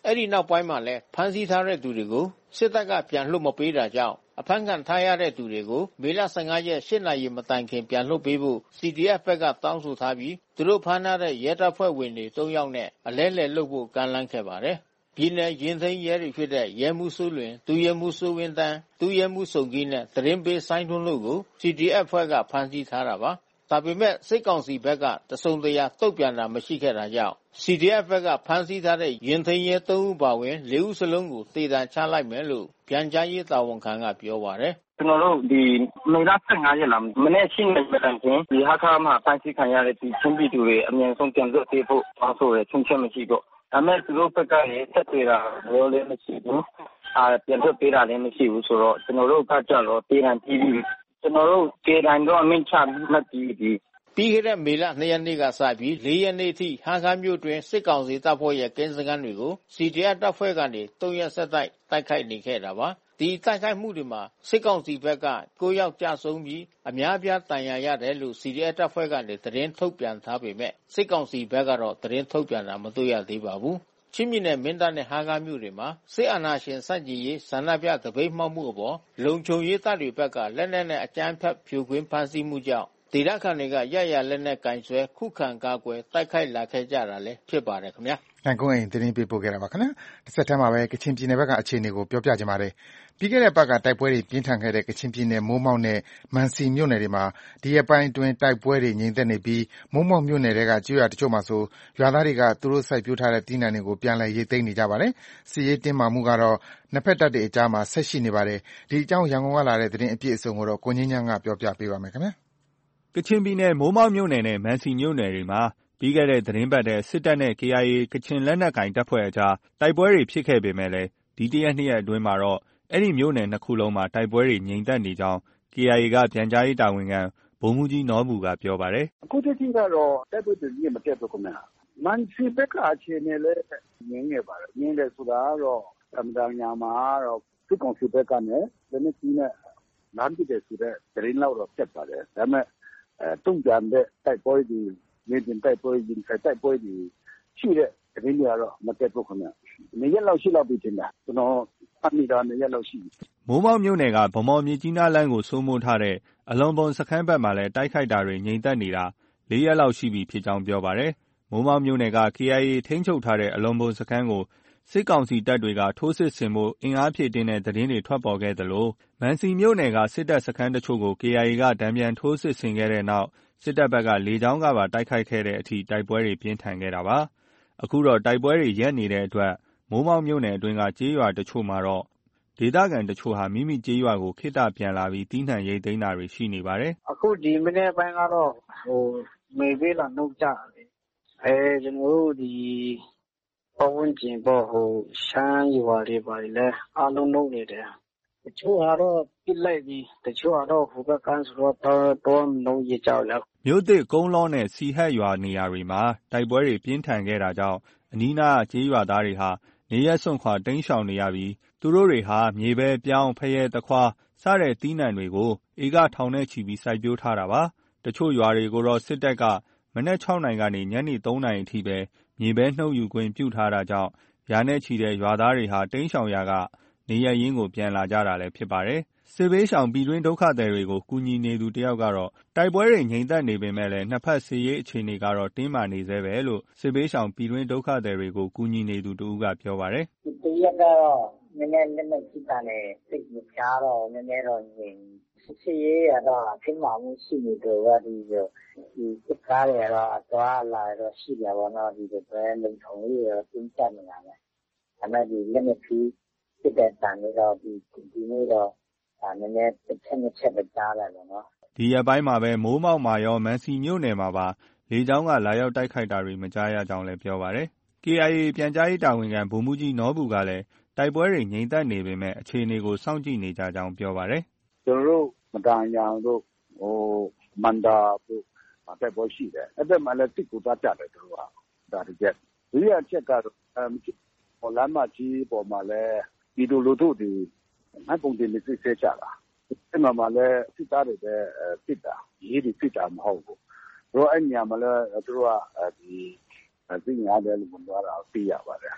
အဲဒီနောက်ပိုင်းမှာလည်းဖမ်းဆီးထားတဲ့သူတွေကိုစစ်တပ်ကပြန်လွှတ်မပေးတာကြောင့်အဖမ်းခံထားရတဲ့သူတွေကိုမေလ၁၅ရက်၈နာရီမတိုင်ခင်ပြန်လွှတ်ပေးဖို့ C D F ဘက်ကတောင်းဆိုထားပြီးသူတို့ဖမ်းထားတဲ့ရဲတပ်ဖွဲ့ဝင်တွေ၃ယောက်နဲ့အလဲလှယ်လုပ်ဖို့ကမ်းလှမ်းခဲ့ပါတယ်။ပြည်နယ်ရင်သိမ်းရဲတွေဖြစ်တဲ့ရဲမှုစိုးလွင်၊ဒုရဲမှုစိုးဝင်းတန်း၊ဒုရဲမှုစုံကြီးနဲ့သတင်းပေးဆိုင်းထွန်းတို့ကို C D F ဖွဲ့ကဖမ်းဆီးထားတာပါ။ဒါပေမဲ့စစ်ကောင်စီဘက်ကတစုံတရာတုံ့ပြန်တာမရှိခဲ့တာကြောင့် C D F ဘက်ကဖမ်းဆီးထားတဲ့ရင်သိမ်းရဲ၃ဦးပါဝင်၄ဦးစလုံးကိုသေဒဏ်ချလိုက်မယ်လို့ပြန်ကြားရေးတာဝန်ခံကပြောပါတယ်။ကျွန်တော်တို့ဒီမေလ၁၅ရက်လာမနေ့ရှင်းနေကြတဲ့ချင်းဒီဟာခါမှာဖမ်းဆီးခံရတဲ့ဒီချင်းပြည်သူတွေအမြန်ဆုံးပြန်လွှတ်ပေးဖို့တောင်းဆိုရချင်းချင်းမရှိတော့ဒါမဲ့သူတို့ဘက်ကလည်းဆက်သွယ်တာရောလည်းမရှိဘူး။အာပြန်လွှတ်ပေးတာလည်းမရှိဘူးဆိုတော့ကျွန်တော်တို့ကကြတော့တေးတန်တီးပြီးကျွန်တော်တို့ကေတန်တော့အမင်းချမှတ်ပြီးဒီပြီးခဲ့တဲ့မေလ၂ရက်နေ့ကစပြီး၄ရက်နေ့အထိဟားခါးမြို့တွင်စစ်ကောင်စီတပ်ဖွဲ့ရဲ့ကင်းစခန်းတွေကို C D F တပ်ဖွဲ့ကနေ၃ရက်ဆက်တိုက်တိုက်ခိုက်နေခဲ့တာပါ။ဒီတိုက်ခိုက်မှုတွေမှာစစ်ကောင်စီဘက်က၉ယောက်ကျဆုံးပြီးအများအပြားတန်ရာရတယ်လို့ C D F တပ်ဖွဲ့ကနေသတင်းထုတ်ပြန်ထားပေမဲ့စစ်ကောင်စီဘက်ကတော့သတင်းထုတ်ပြန်တာမတွေ့ရသေးပါဘူး။ချင်းပြည်နယ်မင်းတပ်နဲ့ဟားခါးမြို့တွေမှာစစ်အာဏာရှင်စန့်ကျင်ရေးဆန္ဒပြသပိတ်မှောက်မှုအပေါ်လုံခြုံရေးတပ်တွေဘက်ကလက်နက်နဲ့အကြမ်းဖက်ဖြိုခွင်းဖမ်းဆီးမှုကြောင့်ဒေသခံတွေကရရလက်နဲ့ကင်ဆွဲခုခံကာကွယ်တိုက်ခိုက်လာခဲ့ကြတာလည်းဖြစ်ပါတယ်ခင်ဗျာ။နိုင်ကွန်းအိမ်သတင်းပေးပို့ခဲ့တာပါခင်ဗျာ။တစ်ဆက်တည်းမှာပဲကချင်ပြည်နယ်ဘက်ကအခြေအနေကိုပြောပြကြပါမယ်။ပြီးခဲ့တဲ့ပတ်ကတိုက်ပွဲတွေပြင်းထန်ခဲ့တဲ့ကချင်ပြည်နယ်မိုးမောက်နဲ့မန်စီမြို့နယ်တွေမှာဒီရက်ပိုင်းအတွင်းတိုက်ပွဲတွေငြိမ်သက်နေပြီးမိုးမောက်မြို့နယ်တွေကကျွော်တချို့မှာဆိုရွာသားတွေကသူတို့စိုက်ပျိုးထားတဲ့တီးနှံတွေကိုပြန်လည်ရိတ်သိမ်းနေကြပါတယ်။စီရေးတင်းမာမှုကတော့နှစ်ဖက်တပ်တွေအကြားမှာဆက်ရှိနေပါတယ်။ဒီအကြောင်းရန်ကုန်ကလာတဲ့သတင်းအပြည့်အစုံကိုတော့ကိုငင်းချမ်းကပြောပြပေးပါမယ်ခင်ဗျာ။ကချင်ပြည်နယ်မိုးမောက်မြို့နယ်နဲ့မန်စီမြို့နယ်တွေမှာပြီးခဲ့တဲ့သတင်းပတ်တဲ့စစ်တပ်နဲ့ K I A ကချင်လက်နက်ကိုင်တပ်ဖွဲ့အကြားတိုက်ပွဲတွေဖြစ်ခဲ့ပေမဲ့လည်းဒီတရက်နှစ်ရက်အတွင်းမှာတော့အဲ့ဒီမြို့နယ်နှစ်ခုလုံးမှာတိုက်ပွဲတွေငြိမ်သက်နေကြောင်း K I A ကပြန်ကြားရေးတာဝန်ခံဗိုလ်မှူးကြီးနော်ဘူကပြောပါတယ်။အခုတည်းကတော့တိုက်ပွဲတွေကြီးမတက်ဘူးခင်ဗျာ။မန်စီဘက်ကအခြေအနေလည်းငြိမ်နေပါတယ်။ငြိမ်တယ်ဆိုတာကတော့အမှန်တရားမှာတော့စစ်ကောင်စီဘက်ကနေလည်းမကြီးနဲ့လမ်းပြတဲ့ဆိုတဲ့သတင်းလောက်တော့တက်ပါတယ်။ဒါပေမဲ့အဲတုံ့ပြန်တဲ့တိုက်ပွဲတွေနေတင်တိုက်ပွဲရင်ဆိုင်တိုက်ပွဲတွေရှိတဲ့သတင်းတွေကတော့မတက်ဘူးခင်ဗျ။နေရက်လောက်ရှိလောက်ပြီတင်တာကျွန်တော်အမိသားနေရက်လောက်ရှိပြီ။မိုးမောက်မြို့နယ်ကဗမော်မြစ်ကြီးနားလမ်းကိုစိုးမိုးထားတဲ့အလွန်ပုံစခန်းဘက်မှာလည်းတိုက်ခိုက်တာတွေငြိမ်သက်နေတာ၄ရက်လောက်ရှိပြီဖြစ်ကြောင်းပြောပါတယ်။မိုးမောက်မြို့နယ်က K I A ထိန်းချုပ်ထားတဲ့အလွန်ပုံစခန်းကိုစစ်ကောင်စီတပ်တွေကထိုးစစ်ဆင်ဖို့အင်အားဖြည့်တင်းတဲ့သတင်းတွေထွက်ပေါ်ခဲ့သလိုမန်စီမြို့နယ်ကစစ်တပ်စခန်းတချို့ကို K I A ကတံပြန်ထိုးစစ်ဆင်ခဲ့တဲ့နောက်စစ်တပ်ဘက်ကလေကြောင်းကပါတိုက်ခိုက်ခဲ့တဲ့အထိတိုက်ပွဲတွေပြင်းထန်ခဲ့တာပါ။အခုတော့တိုက်ပွဲတွေရပ်နေတဲ့အတွက်မိုးမောက်မြို့နယ်အတွင်းကကျေးရွာတချို့မှာတော့ဒေသခံတချို့ဟာမိမိကျေးရွာကိုခေတ္တပြန်လာပြီးတီးနှံရိတ်သိမ်းတာတွေရှိနေပါတယ်။အခုဒီမနေ့ပိုင်းကတော့ဟိုမေဘေးလာနှုတ်ကြတယ်။အဲကျွန်တော်တို့ဒီပဝန်းကျင်ပေါ့ဟိုရှမ်းရွာတွေပါလေအားလုံးနှုတ်နေတယ်။တချို့ကတော့ပြစ်လိုက်ပြီးတချို့ကတော့ဟိုဘက်ကန်းဆိုတော့တော့နှုတ်ရကြแล้วမြို့သစ်ကုန်းလောနဲ့စီဟက်ရွာနေရာတွေမှာတိုက်ပွဲတွေပြင်းထန်ခဲ့တာကြောင့်အနီးနားကျေးရွာသားတွေဟာနေရက်စွန့်ခွာတိမ်းရှောင်နေရပြီးသူတို့တွေဟာမြေပဲပြောင်းဖရဲတခွာစတဲ့တီးနှံတွေကိုဧကထောင်နဲ့ချီပြီးစိုက်ပျိုးထားတာပါတချို့ရွာတွေကိုတော့စစ်တပ်ကမနက်၆နာရီကနေညနေ၃နာရီအထိပဲမြေပဲနှုတ်ယူခွင့်ပြုထားတာကြောင့်ရာနဲ့ချီတဲ့ရွာသားတွေဟာတိမ်းရှောင်ရာကနေရရင်းကိုပြန်လာကြတာလည်းဖြစ်ပါတယ်စစ်ဘေးရှောင်ပြည်တွင်းဒုက္ခသည်တွေကိုကူညီနေသူတယောက်ကတော့တိုက်ပွဲတွေငြိမ်သက်နေပေမဲ့လည်းနှစ်ဖက်စစ်ရေးအခြေအနေကတော့တင်းမာနေသေးပဲလို့စစ်ဘေးရှောင်ပြည်တွင်းဒုက္ခသည်တွေကိုကူညီနေသူတူကပြောပါတယ်။ဒီရက်ကတော့နည်းနည်းလက်နဲ့ကြည့်တာနဲ့စိတ်မချတော့နည်းနည်းတော့ငြိမ်စစ်ရေးရတော့တင်းမာမှုရှိနေတော့ဒီဒီစစ်ကားတွေကတော့အသွားလာတော့ရှိကြပါတော့ဒီပဲလုံထုံလေးရောတင်းကျပ်နေတာပဲ။ဒါပေမဲ့ဒီလက်နဲ့ပြီးစစ်တဲ့တန်တွေတော့ဒီဒီနေ့တော့ဒါနည်းနည်းတစ်ချက်တစ်ချက်ပဲကြားတယ်လို့နော်ဒီရက်ပိုင်းမှာပဲမိုးမောက်မှာရောမန်စီမြို့နယ်မှာပါလေကြောင်းကလာရောက်တိုက်ခိုက်တာတွေမကြားရကြောင်းလည်းပြောပါတယ်။ K I A ပြန်ကြားရေးတာဝန်ခံဗိုလ်မှူးကြီးနော်ဘူကလည်းတိုက်ပွဲတွေငြိမ်သက်နေပေမဲ့အခြေအနေကိုစောင့်ကြည့်နေကြကြောင်းပြောပါတယ်။ကျွန်တော်တို့မတန်ရအောင်တို့ဟိုမန္တာတို့တိုက်ပွဲရှိတယ်။အဲ့ဒါမှလည်းတစ်ကူသားကြတယ်တို့ကဒါတကယ်ဒီရချက်ကတော့အမ်ဟိုလမ်းမကြီးပေါ်မှာလည်းဒီလိုလိုတို့ဒီမှပုံတင်နေစစ်ဆေးကြတာအဲ့မှာမှလည်းစစ်သားတွေပဲစစ်တာရေးတွေစစ်တာမဟုတ်ဘူးတို့အဲ့ညမှာလည်းတို့ကဒီသိညာတယ်လို့ပြောတာသိရပါတယ်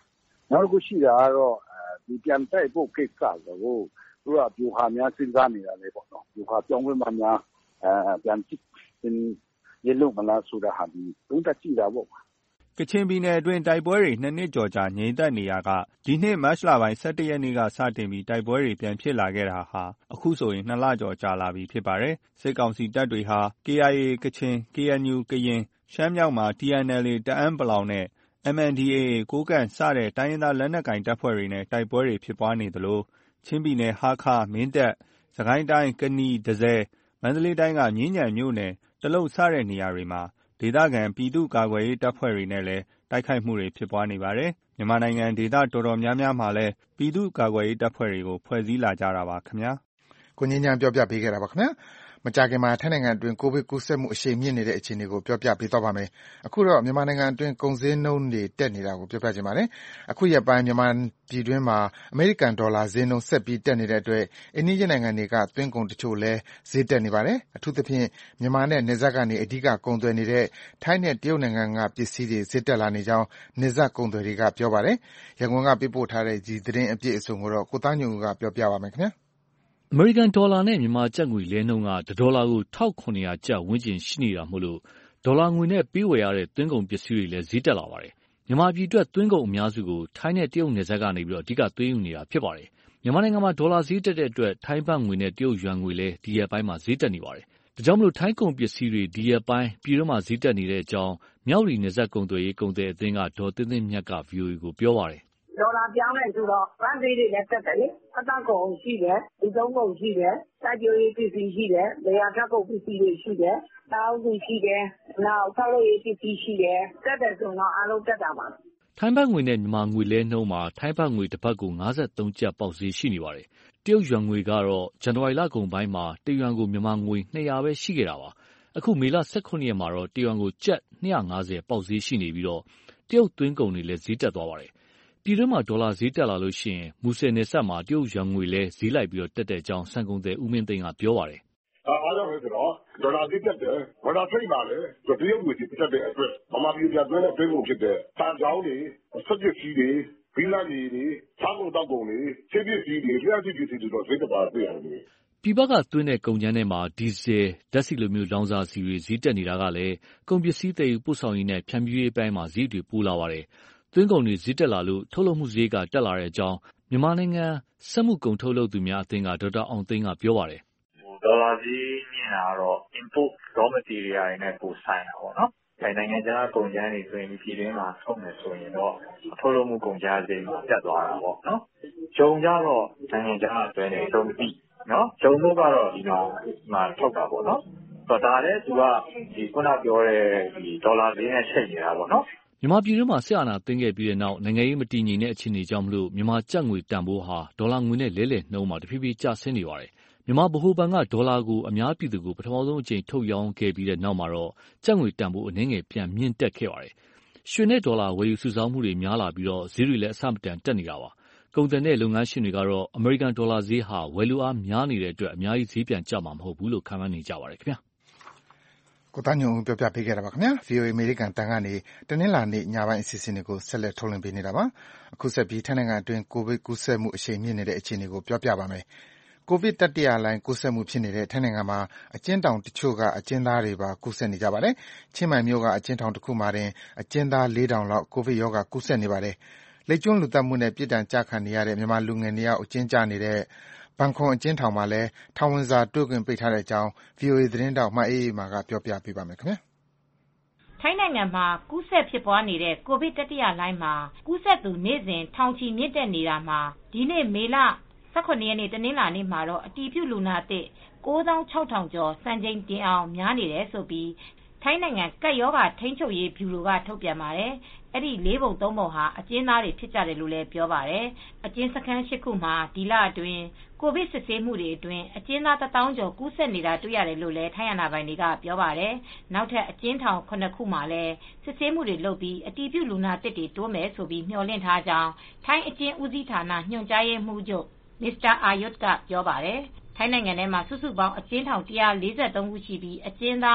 နောက်တစ်ခုရှိတာကတော့ဒီပြန်တိုက်ဖို့ကိစ္စကိုသူကပြူဟာများစဉ်းစားနေတာလေပေါ့နော်ပြူဟာပြောင်းလဲမှများအဲပြန်ကြည့်ရလို့မလားဆိုတာဟာဒီတုံးတက်ကြည့်တာပေါ့ကချင်ပြည်နယ်အတွင်းတိုက်ပွဲတွေနှစ်နှစ်ကျော်ကြာငြိမ်သက်နေရာကဒီနှစ်မတ်လပိုင်း၁၁ရက်နေ့ကစတင်ပြီးတိုက်ပွဲတွေပြန်ဖြစ်လာခဲ့တာဟာအခုဆိုရင်နှစ်လကျော်ကြာလာပြီဖြစ်ပါတယ်။စစ်ကောင်စီတပ်တွေဟာ ကေအိုင်အေ ကချင်၊ ကေအန်ယူ ကရင်၊ရှမ်းမြောက်မှာ တီအန်အယ်အေ တအန်း(ပလောင်) နဲ့ အမ်အန်ဒီအေအေ ကိုးကန့်စတဲ့တိုင်းရင်းသားလက်နက်ကိုင်တပ်ဖွဲ့တွေနဲ့တိုက်ပွဲတွေဖြစ်ပွားနေသလိုချင်းပြည်နယ်ဟားခါး၊မင်းတပ်၊စစ်ကိုင်းတိုင်းကနီ၊တန့်ဆည်၊မန္တလေးတိုင်းကမြင်းခြံမြို့နယ်တလုပ်စတဲ့နေရာတွေမှာဒေသခံပြည်သူ့ကာကွယ်ရေးတပ်ဖွဲ့တွေနဲ့လည်းတိုက်ခိုက်မှုတွေဖြစ်ပွားနေပါတယ်။မြန်မာနိုင်ငံဒေသတော်တော်များများမှာလည်းပြည်သူ့ကာကွယ်ရေးတပ်ဖွဲ့တွေကိုဖွဲ့စည်းလာကြတာပါခင်ဗျာ။ကိုငြိမ်းချမ်းပြောပြပေးခဲ့တာပါခင်ဗျာ။မကြာခင်မှာထိုင်းနိုင်ငံအတွင်းကိုဗစ်ကူးစက်မှုအရှိန်မြင့်နေတဲ့အခြေအနေကိုပြောပြပေးသွားပါမယ်။အခုတော့မြန်မာနိုင်ငံအတွင်းကုန်ဈေးနှုန်းတွေတက်နေတာကိုပြောပြချင်ပါတယ်။အခုရက်ပိုင်းမြန်မာပြည်တွင်းမှာအမေရိကန်ဒေါ်လာဈေးနှုန်းဆက်ပြီးတက်နေတဲ့အတွက်အိန္ဒိယနိုင်ငံတွေကသွင်းကုန်တချို့လည်းဈေးတက်နေပါတယ်။အထူးသဖြင့်မြန်မာနဲ့နယ်စပ်ကနေအဓိကကုန်သွယ်နေတဲ့ထိုင်းနဲ့တရုတ်နိုင်ငံကပစ္စည်းတွေဈေးတက်လာနေကြောင်းနယ်စပ်ကုန်သည်တွေကပြောပါတယ်။ရန်ကုန်ကပေးပို့ထားတဲ့ဒီသတင်းအပြည့်အစုံကိုတော့ကိုသားညွန့်ဦးကပြောပြပါမယ်ခင်ဗျာ။အမေရိကန်ဒေါ်လာနဲ့မြန်မာကျပ်ငွေလဲနှုန်းကတဒေါ်လာကို ၁၇၀၀ ကျပ်ဝန်းကျင်ရှိနေတာမို့ဒေါ်လာငွေနဲ့ပေးဝယ်ရတဲ့သွင်းကုန်ပစ္စည်းတွေလည်းဈေးတက်လာပါတယ်။မြန်မာပြည်အတွက်သွင်းကုန်အများစုကိုထိုင်းနဲ့တရုတ်နယ်စပ်ကနေအဓိကသွင်းယူနေတာဖြစ်ပါတယ်။မြန်မာနိုင်ငံမှာဒေါ်လာဈေးတက်တဲ့အတွက်ထိုင်းဘတ်ငွေနဲ့တရုတ်ယွမ်ငွေလည်းဒီရက်ပိုင်းမှာဈေးတက်နေပါတယ်။ဒါကြောင့်ထိုင်းကုန်ပစ္စည်းတွေဒီရက်ပိုင်းပြည်တွင်းမှာဈေးတက်နေတဲ့အကြောင်းမြဝတီနယ်စပ်ကုန်သွယ်ရေးကုန်သည်အသင်းကဒေါ်သင်းသင်းမြတ်က ဗွီအိုအေကိုပြောပါတယ်။ဒေါ်လာပြောင်းလဲဆိုတော့ဗန်းဈေးတွေလည်းတက်တယ်လေအသက်ကုန်ရှိတယ်ဒီသုံးကုန်ရှိတယ်စိုက်ပျိုးရေးပစ္စည်းရှိတယ်လေယာထွက်ကုန်ပစ္စည်းတွေရှိတယ်တောင်းစုရှိတယ်နောက်ဆောက်လုပ်ရေးပစ္စည်းရှိတယ်တက်တယ်ဆိုတော့အားလုံးတက်တာပါထိုင်းဘတ်ငွေနဲ့မြန်မာငွေလဲနှုန်းမှာထိုင်းဘတ်ငွေတစ်ဘတ်ကို၅၃ကျပ်ပေါက်ဈေးရှိနေပါတယ်တရုတ်ယွမ်ငွေကတော့ဇန်နဝါရီလကုန်ပိုင်းမှာတယွမ်ကိုမြန်မာငွေ၂၀၀ပဲရှိခဲ့တာပါအခုမေလ၁၇ရက်မှာတော့တယွမ်ကိုကျပ်၂၅၀ပေါက်ဈေးရှိနေပြီးတော့တရုတ်သွင်းကုန်တွေလည်းဈေးတက်သွားပါတယ်ပြည်တွင်းမှာဒေါ်လာဈေးတက်လာလို့ရှိရင်မူဆယ်နယ်စပ်မှာတရုတ်ယွမ်ငွေလဲဈေးလိုက်ပြီးတက်တဲ့အကြောင်းစံကုန်သည်ဦးမင်းသိန်းကပြောပါတယ်။အားကြောင့်လဲဆိုတော့ဒေါ်လာဈေးတက်တယ်။ဒေါ်လာထိတ်ပါလေ။တရုတ်ငွေဈေးတက်တဲ့အတွက်ဗမာပြည်ပြန်သွင်းတဲ့သွင်းကုန်ဖြစ်တဲ့တန်ကြောင်းတွေစက်ပစ္စည်းတွေဘီလာကြီးတွေစားကုန်တောက်ကုန်တွေဆေးပစ္စည်းတွေလျှပ်စစ်ပစ္စည်းတွေတော့ဈေးတက်ပါတွေ့ရတယ်။ပြည်ပကသွင်းတဲ့ကုန်ကျန်းထဲမှာဒီဇယ်ဓာတ်ဆီလိုမျိုးလောင်စာဆီတွေဈေးတက်နေတာကလည်းကုန်ပစ္စည်းသယ်ယူပို့ဆောင်ရေးနဲ့ဖြန့်ဖြူးရေးပိုင်းမှာဈေးတွေပိုလာပါတယ်။သွင်းကုန်တွေဈေးတက်လာလို့ထုတ်လုပ်မှုဈေးကတက်လာတဲ့အကြောင်းမြန်မာနိုင်ငံစက်မှုကုန်ထုတ်လုပ်သူများအသင်းကဒေါက်တာအောင်သိန်းကပြောပါတယ်။ဒေါ်လာဈေးမြင့်တာကတော့ import raw material တွေနဲ့ပိုဆိုင်တာပေါ့နော်။အဲနိုင်ငံခြားကုန်ကျန်းတွေဆိုရင်ပြည်တွင်းမှာထုတ်မယ်ဆိုရင်တော့ထုတ်လုပ်မှုကုန်ကျန်းဈေးတက်သွားတာပေါ့နော်။ဂျုံကြတော့နိုင်ငံခြားအတွင်းတွေသုံးပြီးနော်။ဂျုံတို့ကတော့ဒီမှာမှာထုတ်တာပေါ့နော်။ဒါလည်းသူကဒီခုနပြောတဲ့ဒီဒေါ်လာဈေးနဲ့ချိန်နေတာပေါ့နော်။မြန်မာပြည်တွင်းမှာစစ်အာဏာသိမ်းခဲ့ပြီးတဲ့နောက်နိုင်ငံရေးမတည်ငြိမ်တဲ့အခြေအနေကြောင့်မလို့မြန်မာကျပ်ငွေတန်ဖိုးဟာဒေါ်လာငွေနဲ့လဲလှယ်နှုန်းမှာတဖြည်းဖြည်းကျဆင်းနေပါတယ်။မြန်မာဗဟိုဘဏ်ကဒေါ်လာကိုအများပြည်သူကိုပထမဆုံးအကြိမ်ထုတ်ရောင်းခဲ့ပြီးတဲ့နောက်မှာတော့ကျပ်ငွေတန်ဖိုးအနည်းငယ်ပြန်မြင့်တက်ခဲ့ပါတယ်။ရွှေနဲ့ဒေါ်လာဝယ်ယူစုဆောင်းမှုတွေများလာပြီးတော့ဈေးတွေလည်းအဆမတန်တက်နေတာပါ။ကုန်သည်နဲ့လုပ်ငန်းရှင်တွေကတော့အမေရိကန်ဒေါ်လာဈေးဟာဝယ်လူအားများနေတဲ့အတွက်အများကြီးဈေးပြန်ကျမှာမဟုတ်ဘူးလို့ခန့်မှန်းနေကြပါတယ်ခင်ဗျာ။ကိုသားညွန့်ဦးပြောပြပေးခဲ့တာပါခင်ဗျာ ဗွီအိုအေ အမေရိကန်တန်ကနေတနင်္လာနေ့ညပိုင်းအစီအစဉ်တွေကိုဆက်လက်ထုတ်လွှင့်ပေးနေတာပါအခုဆက်ပြီးထိုင်းနိုင်ငံအတွင်းကိုဗစ်ကူးစက်မှုအရှိန်မြင့်နေတဲ့အခြေအနေကိုပြောပြပါမယ်ကိုဗစ်တတိယလှိုင်းကူးစက်မှုဖြစ်နေတဲ့ထိုင်းနိုင်ငံမှာအကျဉ်းထောင်တချို့ကအကျဉ်းသားတွေပါကူးစက်နေကြပါတယ်ချင်းမိုင်မြို့ကအကျဉ်းထောင်တစ်ခုမှာတင်အကျဉ်းသားလေးထောင်လောက်ကိုဗစ်ရောဂါကူးစက်နေပါတယ်လိပ်ကျွန်းလူသတ်မှုနဲ့ပြည်တံကြခံနေရတဲ့မြန်မာလူငယ်နှစ်ယောက်အကျဉ်းကျနေတဲ့ဘန်ခွန်အကျဉ်းထောင်မှာလည်းထောင်ဝင်စာတွေ့ခွင့်ပိတ်ထားတဲ့အကြောင်း ဗွီအိုအေ သတင်းထောက်မအေးအေးမာကပြောပြပေးပါမယ်ခင်ဗျာထိုင်းနိုင်ငံမှာကူးစက်ဖြစ်ပွားနေတဲ့ကိုဗစ်တတိယလှိုင်းမှာကူးစက်သူနေ့စဉ်ထောင်ချီမြင့်တက်နေတာမှာဒီနေ့မေလ၁၇ရက်နေ့တနင်္လာနေ့မှာတော့အတည်ပြုလူနာသစ်၉သောင်း၆ထောင်ကျော်စံချိန်တင်အောင်များနေတယ်ဆိုပြီးထိုင်းနိုင်ငံကပ်ရောဂါထိန်းချုပ်ရေးဗျူရိုကထုတ်ပြန်ပါတယ်။အဲ့ဒီလေးပုံသုံးပုံဟာအကျဉ်းသားတွေဖြစ်ကြတယ်လို့လည်းပြောပါတယ်။အကျဉ်းစခန်း၈ခုမှာဒီလအတွင်းကိုဗစ်စစ်ဆေးမှုတွေအတွင်းအကျဉ်းသားတစ်သောင်းကျော်ကူးစက်နေတာတွေ့ရတယ်လို့လည်းထိုင်းအာဏာပိုင်တွေကပြောပါတယ်။နောက်ထပ်အကျဉ်းထောင်ခုနှစ်ခုမှာလည်းစစ်ဆေးမှုတွေလုပ်ပြီးအတည်ပြုလူနာသစ်တွေတိုးမယ်ဆိုပြီးမျှော်လင့်ထားကြောင်းထိုင်းအကျဉ်းဦးစီးဌာနညွှန်ကြားရေးမှူးချုပ်မစ္စတာအာယုတ်ကပြောပါတယ်။ထိုင်းနိုင်ငံထဲမှာစုစုပေါင်းအကျဉ်းထောင်၁၄၃ခုရှိပြီးအကျဉ်းသား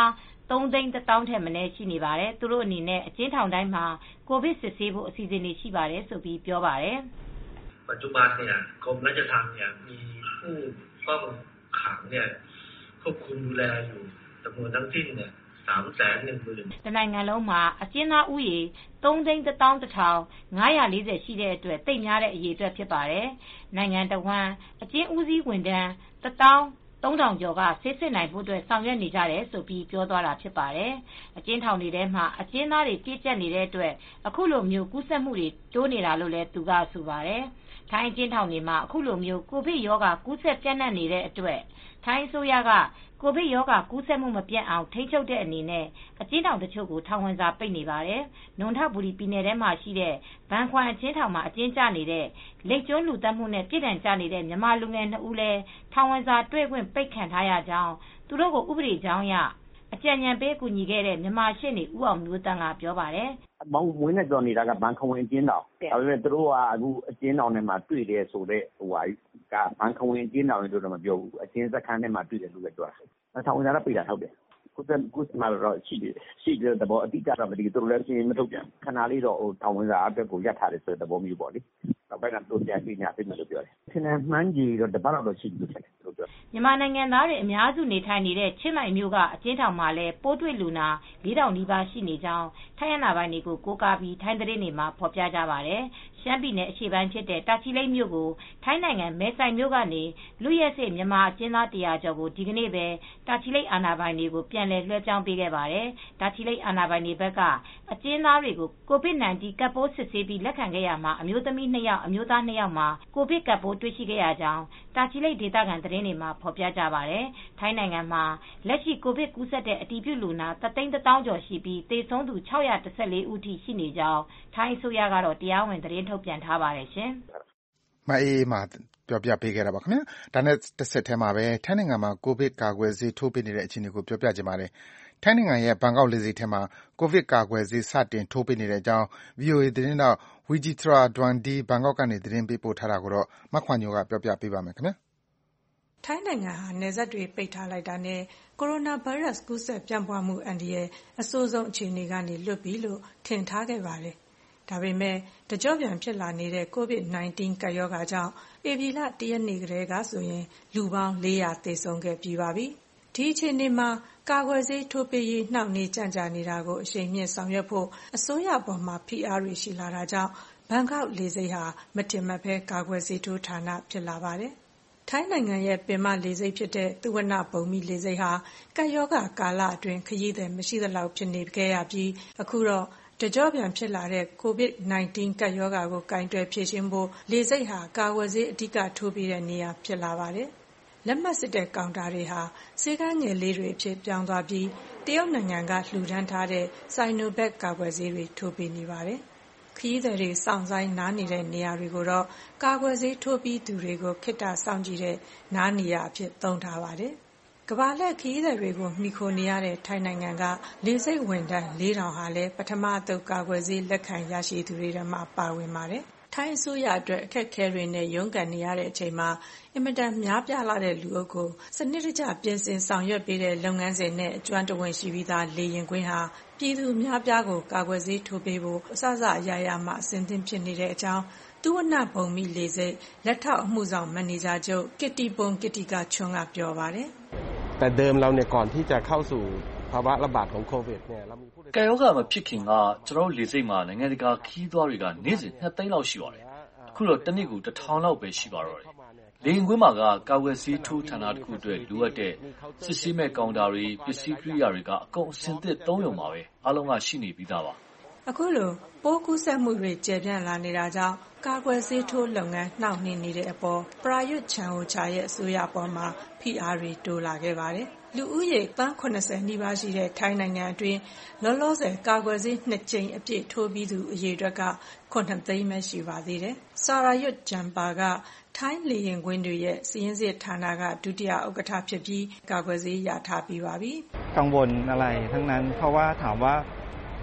သုံးသိန်းတစ်သောင်းထက်မနည်းရှိနေပါတယ်။သူတို့အနေနဲ့အကျဉ်းထောင်တိုင်းမှာကိုဗစ်စစ်ဆေးဖို့အစီအစဉ်တွေရှိပါတယ်ဆိုပြီးပြောပါတယ်။ปัจจุบันเนี่ยกรมราชทัณฑ์เนี่ยมีผู้ต้องขังเนี่ยควบคุมดูแลอยู่จำนวนทั้งสิ้นเนี่ยสามแสนหนึ่งหมื่นတနိုင်ငံလုံးမှာအကျဉ်းသားဥယေသုံးသိန်းတစ်သောင်းတစ်ထောင်ငါးရာလေးဆယ်ရှိတဲ့အတွက်တိတ်များတဲ့အရေအတွက်ဖြစ်ပါတယ်။နိုင်ငံတော်ဝန်အကျဉ်းဦးစီးဝန်ထမ်းတစ်သောင်းသုံးထောင်ကျော်ကဆေးစစ်နိုင်ဖို့အတွက်ဆောင်ရွက်နေကြတယ်ဆိုပြီးပြောသွားတာဖြစ်ပါတယ်။အကျဉ်းထောင်တွေထဲမှာအကျဉ်းသားတွေပြည့်ကျက်နေတဲ့အတွက်အခုလိုမျိုးကူးစက်မှုတွေတိုးနေတာလို့လည်းသူကဆိုပါတယ်။ထိုင်းအကျဉ်းထောင်တွေမှာအခုလိုမျိုးကိုဗစ်ရောဂါကူးစက်ပြန့်နှံ့နေတဲ့အတွက်ထိုင်းအစိုးရကကိုဗစ်ရောဂါကူးစက်မှုမပြတ်အောင်ထိန်းချုပ်တဲ့အနေနဲ့အကျဉ်းထောင်တချို့ကိုထောင်ဝင်စာပိတ်နေပါတယ်။နွန်ထဘူရီပြည်နယ်ထဲမှာရှိတဲ့ဘန်ခွမ်အကျဉ်းထောင်မှာအကျဉ်းကျနေတဲ့လိပ်ကျွန်းလူသတ်မှုနဲ့ပြည်ဒဏ်ကျနေတဲ့မြန်မာလူငယ်နှစ်ဦးလည်းထောင်ဝင်စာတွေ့ခွင့်ပိတ်ခံထားရကြောင်းသူတို့ကိုဥပဒေကြောင်းအရအကြံဉာဏ်ပေးကူညီခဲ့တဲ့မြန်မာရှေ့နေဦးအောင်မျိုးတန်းကပြောပါတယ်။ဘောင်ဝင်းနဲ့ကြော်နေတာကဘန်ခွမ်အကျဉ်းထောင်ဒါပေမဲ့သူတို့ကအခုအကျဉ်းထောင်ထဲမှာတွေ့တယ်ဆိုတော့ဟိုဟာကဘန်ခွမ်အကျဉ်းထောင်လို့တော့မပြောဘူးအကျဉ်းစခန်းထဲမှာတွေ့တယ်လို့ပဲပြောတာထောင်ဝင်စာတော့ပိတ်တာဟုတ်တယ်ကုသကုသမှာတော့ရှိတယ်ရှိတဲ့သဘောအတိအကျတော့မသိဘူးသူတို့လည်းရှင်းမထုတ်ပြန်ခဏလေးတော့ဟိုထောင်ဝင်စာအတွက်ကိုရပ်ထားတယ်ဆိုတဲ့သဘောမျိုးပေါ့လေနောက်ပိုင်းကတော့ပြန်ပြညာပြင်မယ်လို့ပြောတယ်ဆင်းရဲမှန်းကြီးတော့တပတ်တော့ရှိပြီဖြစ်တယ်လို့ပြောမြန်မာနိုင်ငံသားတွေအများစုနေထိုင်နေတဲ့ချင်းမိုင်မြို့ကအကျဉ်းထောင်မှာလည်းပိုးတွေ့လူနာလေးထောင်နီးပါးရှိနေကြောင်းထိုင်းရနာပိုင်းတွေကိုကိုးကားပြီးထိုင်းသတင်းတွေမှာဖော်ပြကြပါတယ်ရှမ်းပြည်နယ်အရှေ့ပိုင်းဖြစ်တဲ့တာချီလိတ်မြို့ကိုထိုင်းနိုင်ငံမဲဆိုင်မြို့ကနေလူရဲစစ်မြန်မာအကျဉ်းသားတရာကျော်ကိုဒီကနေ့ပဲတာချီလိတ်အာဏာပိုင်တွေကိုပြန်လည်လွှဲပြောင်းပေးခဲ့ပါတယ်။တာချီလိတ်အာဏာပိုင်တွေဘက်ကအကျဉ်းသားတွေကိုကိုဗစ် ၁၉ ကပ်ပိုးစစ်ဆေးပြီးလက်ခံခဲ့ရမှာအမျိုးသမီးနှစ်ယောက်အမျိုးသားနှစ်ယောက်မှာကိုဗစ်ကပ်ပိုးတွေ့ရှိခဲ့ရကြောင်းတာချီလိတ်ဒေသခံသတင်းတွေမှာဖော်ပြကြပါတယ်။ထိုင်းနိုင်ငံမှာလက်ရှိကိုဗစ်ကူးစက်တဲ့အတည်ပြုလူနာတစ်သိန်းတစ်သောင်းကျော်ရှိပြီးသေဆုံးသူ၆၁၄ဦးထိရှိနေကြောင်းထိုင်းအစိုးရကတော့တရားဝင်သတင်းထုတ်ပြန်ထားပါတယ်ရှင်။မအေးမာပြောပြပေးခဲ့တာပါခင်ဗျာ။ဒါနဲ့တစ်ဆက်တည်းမှာပဲထိုင်းနိုင်ငံမှာကိုဗစ်ကာကွယ်ဆေးထိုးပေးနေတဲ့အခြေအနေကိုပြောပြချင်ပါတယ်။ထိုင်းနိုင်ငံရဲ့ဘန်ကောက်လေဆိပ်ထဲမှာကိုဗစ်ကာကွယ်ဆေးစတင်ထိုးပေးနေတဲ့အကြောင်း ဗွီအိုအေ သတင်းထောက် Wichitra Dwandi ဘန်ကောက်ကနေသတင်းပေးပို့ထားတာကိုတော့မခွာညိုကပြောပြပေးပါမယ်ခင်ဗျာ။ထိုင်းနိုင်ငံဟာနယ်စပ်တွေပိတ်ထားလိုက်တာနဲ့ကိုရိုနာဗိုင်းရပ်စ်ကူးစက်ပြန့်ပွားမှုအန္တရာယ်အဆိုးဆုံးအခြေအနေကနေလွတ်ပြီလို့ထင်ထားခဲ့ပါတယ်။ဒါပေမဲ့တကြော့ပြန်ဖြစ်လာနေတဲ့ကိုဗစ် ၁၉ ကပ်ရောဂါကြောင့်ဧပြီလတစ်ရက်နေ့ကတည်းကဆိုရင်လူပေါင်းလေးရာသေဆုံးခဲ့ပြီးပါပြီ။ဒီအခြေအနေမှာကာကွယ်ဆေးထိုးပေးရေးနှောင့်နှေးကြန့်ကြာနေတာကိုအရှိန်မြင့်ဆောင်ရွက်ဖို့အစိုးရပေါ်မှာဖိအားတွေရှိလာတာကြောင့်ဘန်ကောက်လေဆိပ်ဟာမထင်မှတ်ဘဲကာကွယ်ဆေးထိုးဌာနဖြစ်လာပါတယ်။ထိုင်းနိုင်ငံရဲ့ပင်မလေဆိပ်ဖြစ်တဲ့သုဝဏ္ဏဘုံမီလေဆိပ်ဟာကပ်ရောဂါကာလအတွင်းခရီးသည်မရှိသလောက်ဖြစ်နေခဲ့ရပြီးအခုတော့တကြော့ပြန်ဖြစ်လာတဲ့ကိုဗစ် ၁၉ ကပ်ရောဂါကိုကင်တွယ်ဖြေရှင်းဖို့လေဆိပ်ဟာကာကွယ်ဆေးအဓိကထိုးပေးတဲ့နေရာဖြစ်လာပါတယ်။လက်မှတ်စစ်တဲ့ကောင်တာတွေဟာဆေးကမ်းငယ်လေးတွေအဖြစ်ပြောင်းသွားပြီးတရုတ်နိုင်ငံကလှူဒန်းထားတဲ့ Sinovac ကာကွယ်ဆေးတွေထိုးပေးနေပါတယ်။ခရီးသည်တွေစောင့်ဆိုင်းနားနေတဲ့နေရာတွေကိုတော့ကာကွယ်ဆေးထိုးပြီးသူတွေကိုခေတ္တစောင့်ကြည့်တဲ့နားနေရာအဖြစ်သုံးထားပါတယ်။ကမ္ဘာလှည့်ခရီးသည်တွေကိုမှီခိုနေရတဲ့ထိုင်းနိုင်ငံကလေဆိပ်ဝန်ထမ်းလေးထောင်ဟာလည်းပထမအသုတ်ကာကွယ်ဆေးလက်ခံရရှိသူတွေထဲမှာပါဝင်ပါတယ်။ထိုင်းအစိုးရအတွက်အခက်အခဲတွေနဲ့ရုန်းကန်နေရတဲ့အချိန်မှာအင်မတန်များပြားလာတဲ့လူအုပ်ကိုစနစ်တကျပြင်ဆင်ဆောင်ရွက်ပေးတဲ့လုပ်ငန်းစဉ်နဲ့အကျွမ်းတဝင်ရှိပြီးသားလေယာဉ်ကွင်းဟာပြည်သူများပြားကိုကာကွယ်ဆေးထိုးပေးဖို့အစစအရာရာမှအဆင်သင့်ဖြစ်နေတဲ့အကြောင်းသုဝဏ္ဏဘုံမီလေဆိပ်လက်ထောက်အမှုဆောင်မန်နေဂျာချုပ်ကစ်တီပွန်ကစ်တီကချွန်းကပြောပါတယ်။แต่เดิมเราเนี่ยก่อนที่จะเข้าสู่ภาวะระบาดของโควิดเนี่ยเรามีผู้ကပ်ရောဂါမဖြစ်ခင်ကကျွန်တော်လေဆိပ်မှာနိုင်ငံတကာခီးသွားတွေကနေ့စဉ်နှစ်သိန်းလောက်ရှိပါတယ်။အခုတော့တစ်နေ့ကိုတစ်ထောင်လောက်ပဲရှိပါတော့တယ်။လေယာဉ်ကွင်းမှာကကာကွယ်ဆေးထိုးဌာနတစ်ခုအတွက်လိုအပ်တဲ့စစ်ဆေးမဲ့ကောင်တာတွေပစ္စည်းကိရိယာတွေကအကုန်အစင်သစ်သုံးရုံပါပဲ။အားလုံးကရှိနေပြီးသားပါ။အခုလိုပိုးကူးစက်မှုတွေကျယ်ပြန့်လာနေတာကြောင့်ကာကွယ်ဆေးထိုးလုပ်ငန်းနှောင့်နှေးနေတဲ့အပေါ်ပရာယွတ်ချန်အိုချာရဲ့အစိုးရပေါ်မှာဖိအားတွေတိုးလာခဲ့ပါတယ်။လူဦးရေသန်း၇၀နီးပါးရှိတဲ့ထိုင်းနိုင်ငံအတွင်းလောလောဆယ်ကာကွယ်ဆေးနှစ်ကြိမ်အပြည့်ထိုးပြီးသူအရေအတွက်ကခုနှစ်သိန်းပဲရှိပါသေးတယ်။ဆာရာယွတ်ဂျမ်ပါကထိုင်းလေယာဉ်ကွင်းတွေရဲ့စီးရင်စစ်ဌာနကဒုတိယဥက္ကဋ္ဌဖြစ်ပြီးကာကွယ်ဆေးရထားပြီးပါပြီ။กังวลอะไรทั้งนั้นเพราะว่าถามว่า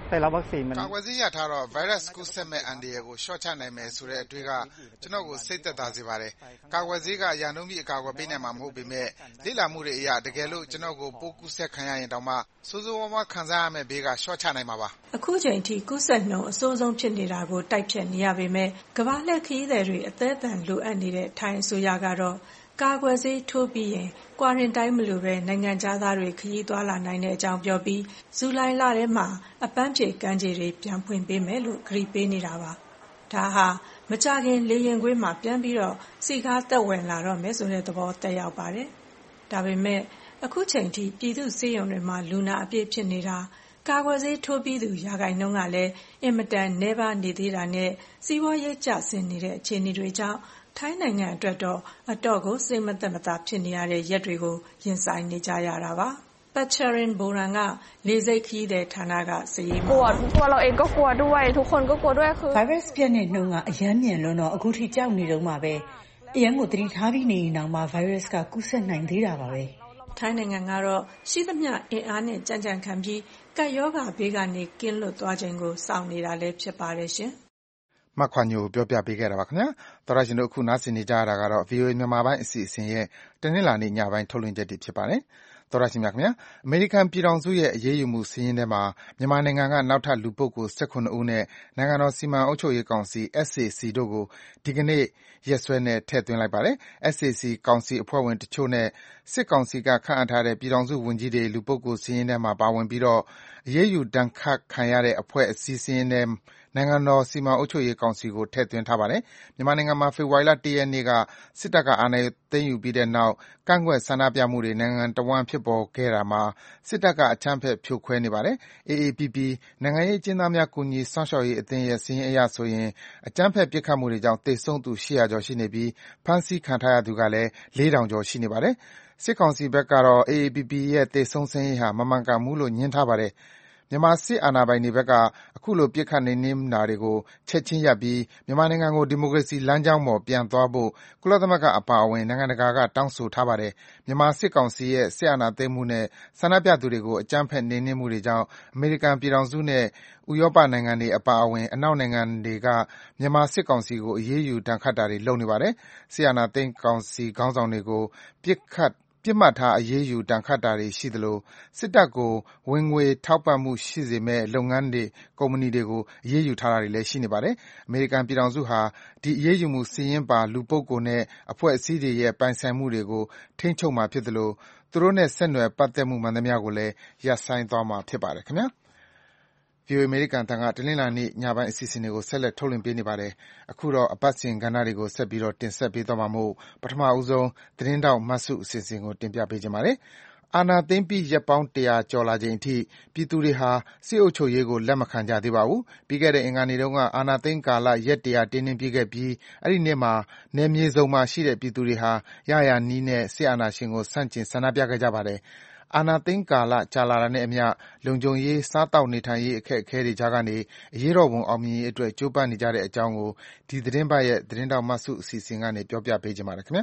แต่ละวัคซีนมันကာကွယ်ဆေးရထားတော့ virus ကူးစက်မဲ့အန္တရာယ်ကိုလျှော့ချနိုင်မယ်ဆိုတဲ့အတွေ့ကကျွန်တော်ကိုစိတ်သက်သာစေပါတယ်။ကာကွယ်ဆေးကရာနှုန်းပြည့်အကာအကွယ်ပေးနိုင်မှာမဟုတ်ပေမဲ့လေ့လာမှုတွေအရတကယ်လို့ကျွန်တော်ကိုပိုးကူးစက်ခံရရင်တောင်မှစိုးစိုးဝါးဝါးခံစားရမယ့်ဘေးကလျှော့ချနိုင်မှာပါ။အခုချိန်ထိကူးစက်နှုန်းအဆိုးဆုံးဖြစ်နေတာကိုတိုက်ဖြတ်နေရပေမဲ့ကမ္ဘာလှည့်ခရီးသည်တွေအသက်အန္တရာယ်လိုအပ်နေတဲ့ထိုင်းအစိုးရကတော့ကာကွယ်ဆေးထိုးပြီးရင်ကွာရင်တိုင်းမလိုပဲနိုင်ငံခြားသားတွေခရီးသွားလာနိုင်တဲ့အကြောင်းပြောပြီးဇူလိုင်လထဲမှာအပန်းဖြေကမ်းခြေတွေပြန်ဖွင့်ပေးမယ်လို့ကတိပေးနေတာပါ။ဒါဟာမကြာခင်လေယာဉ်ကွင်းမှာပြန်ပြီးတော့စီကားသက်ဝင်လာတော့မယ်ဆိုတဲ့သဘောသက်ရောက်ပါတယ်။ဒါပေမဲ့အခုချိန်ထိပြည်သူ့ဆေးရုံတွေမှာလူနာအပြည့်ဖြစ်နေတာကာကွယ်ဆေးထိုးပြီးသူရာခိုင်နှုန်းကလည်းအင်မတန်နည်းပါးနေသေးတာနဲ့စီးပွားရေးကျဆင်းနေတဲ့အခြေအနေတွေကြောင့်ထိုင်းနိုင်ငံအတွက်တော့အတော့ကိုစိတ်မသက်မသာဖြစ်နေရတဲ့ရက်တွေကိုရင်ဆိုင်နေကြရတာပါ။ပတ်ချရင်ဘိုရန်ကလေစိတ်ခရီးတဲ့ဌာနကစည်ရေးမှာกลัวตัวเราเองก็กลัวด้วยทุกคนก็กลัวด้วยคือ virus ပြန့်တဲ့နှုန်းကအရမ်းမြန်လွန်းတော့အခုထိကြောက်နေတော့မှာပဲအရန်ကိုသတိထားပြီးနေရင်တော့မှ virus ကကူးစက်နိုင်သေးတာပါပဲထိုင်းနိုင်ငံကတော့ရှိသမျှအင်အားနဲ့ကြံ့ကြံ့ခံပြီးကပ်ရောဂါဘေးကနေကင်းလွတ်သွားခြင်းကိုစောင့်နေတာလည်းဖြစ်ပါတယ်ရှင်မခွာညိုပြောပြပေးခဲ့တာပါခင်ဗျာတော်ရရှင်တို့အခုနားဆင်နေကြရတာကတော့ ဗီအိုအေ မြန်မာပိုင်းအစီအစဉ်ရဲ့တနင်္လာနေ့ညပိုင်းထုတ်လွှင့်ချက်တွေဖြစ်ပါတယ်တော်ရရှင်များခင်ဗျာအမေရိကန်ပြည်ထောင်စုရဲ့အရေးယူမှုစီးရင်ထဲမှာမြန်မာနိုင်ငံကနောက်ထပ်လူပုဂ္ဂိုလ် ၁၇ ဦးနဲ့နိုင်ငံတော်စီမံအုပ်ချုပ်ရေးကောင်စီ S A C တို့ကိုဒီကနေ့ရက်စွဲနဲ့ထည့်သွင်းလိုက်ပါတယ် S A C ကောင်စီအဖွဲ့ဝင်တချို့နဲ့စစ်ကောင်စီကခန့်အပ်ထားတဲ့ပြည်ထောင်စုဝန်ကြီးတွေလူပုဂ္ဂိုလ်စီးရင်ထဲမှာပါဝင်ပြီးတော့အရေးယူတန်းခတ်ခံရတဲ့အဖွဲ့အစည်းစီးရင်ထဲနိုင်ငံတော်စီမံအုပ်ချုပ်ရေးကောင်စီကိုထည့်သွင်းထားပါတယ်။မြန်မာနိုင်ငံမှာဖေဖော်ဝါရီလ၁ရက်နေ့ကစစ်တပ်ကအာဏာသိမ်းယူပြီးတဲ့နောက်ကန့်ကွက်ဆန္ဒပြမှုတွေနိုင်ငံတော်ဝန်ဖြစ်ပေါ်ခဲ့တာမှာစစ်တပ်ကအကြမ်းဖက်ဖြိုခွဲနေပါတယ်။ A A P P နိုင်ငံရေးကျင်းသားများကူညီစောင့်ရှောက်ရေးအသင်းရဲ့စီးရင်အရဆိုရင်အကြမ်းဖက်ပစ်ခတ်မှုတွေကြောင့်သေဆုံးသူ၈၀၀ကျော်ရှိနေပြီးဖမ်းဆီးခံထားရသူကလည်းလေးထောင်ကျော်ရှိနေပါတယ်။စစ်ကောင်စီဘက်ကတော့ A A P P ရဲ့သေဆုံးစာရင်းဟာမမှန်ကန်ဘူးလို့ညင်းထားပါတယ်။မြန်မာစစ်အာဏာပိုင်တွေဘက်ကအခုလိုပစ်ခတ်နှိမ်နင်းတာတွေကိုချက်ချင်းရပ်ပြီးမြန်မာနိုင်ငံကိုဒီမိုကရေစီလမ်းကြောင်းပေါ်ပြန်သွားဖို့ကုလသမဂ္ဂအပါအဝင်နိုင်ငံတကာကတောင်းဆိုထားပါတယ်။မြန်မာစစ်ကောင်စီရဲ့စစ်အာဏာသိမ်းမှုနဲ့ဆန္ဒပြသူတွေကိုအကြမ်းဖက်နှိမ်နင်းမှုတွေကြောင့်အမေရိကန်ပြည်ထောင်စုနဲ့ဥရောပနိုင်ငံတွေအပါအဝင်အနောက်နိုင်ငံတွေကမြန်မာစစ်ကောင်စီကိုအရေးယူဒဏ်ခတ်တာတွေလုပ်နေပါတယ်။စစ်အာဏာသိမ်းကောင်စီခေါင်းဆောင်တွေကိုပစ်ခတ်ပစ်မှတ်ထားအရေးယူဒဏ်ခတ်တာတွေရှိသလိုစစ်တပ်ကိုဝင်ငွေထောက်ပံ့မှုရှိစေမယ့်လုပ်ငန်းတွေကုမ္ပဏီတွေကိုအရေးယူထားတာတွေလည်းရှိနေပါတယ်။အမေရိကန်ပြည်ထောင်စုဟာဒီအရေးယူမှုစီရင်ပါလူပုဂ္ဂိုလ်နဲ့အဖွဲ့အစည်းတွေရဲ့ပိုင်ဆိုင်မှုတွေကိုထိန်းချုပ်မှာဖြစ်သလိုသူတို့နဲ့ဆက်နွယ်ပတ်သက်မှုမှန်သမျှကိုလည်းရပ်ဆိုင်းသွားမှာဖြစ်ပါတယ်ခင်ဗျာ။ဗီအိုအေ အမေရိကန်အသံကတနင်္လာနေ့ညပိုင်းအစီအစဉ်တွေကိုဆက်လက်ထုတ်လွှင့်ပေးနေပါတယ်။အခုတော့အပတ်စဉ်ကဏ္ဍတွေကိုဆက်ပြီးတော့တင်ဆက်ပေးသွားမှာမို့ပထမဦးဆုံးသတင်းတောက်မတ်စုအစီအစဉ်ကိုတင်ပြပေးခြင်းပါတယ်။အာဏာသိမ်းပြီးရက်ပေါင်းတရာကျော်လာချိန်အထိပြည်သူတွေဟာစစ်အုပ်ချုပ်ရေးကိုလက်မခံကြသေးပါဘူး။ပြီးခဲ့တဲ့အင်္ဂါနေ့တုန်းကအာဏာသိမ်းကာလရက်တရာတင်းတင်းပြည့်ခဲ့ပြီးအဲ့ဒီနေ့မှာနယ်မြေစုံမှာရှိတဲ့ပြည်သူတွေဟာရရနီးနဲ့စစ်အာဏာရှင်ကိုဆန့်ကျင်ဆန္ဒပြခဲ့ကြပါတယ်။အာဏာသိမ်းကာလကြာလာတာနဲ့အမျှလုံခြုံရေးစားသောက်နေထိုင်ရေးအခက်အခဲတွေကြားကနေအရေးတော်ပုံအောင်မြင်ရေးအတွက်ကြိုးပမ်းနေကြတဲ့အကြောင်းကိုဒီသတင်းပတ်ရဲ့သတင်းတောက်မတ်စုအစီအစဉ်ကနေပြောပြပေးခြင်းပါတယ်ခင်ဗျာ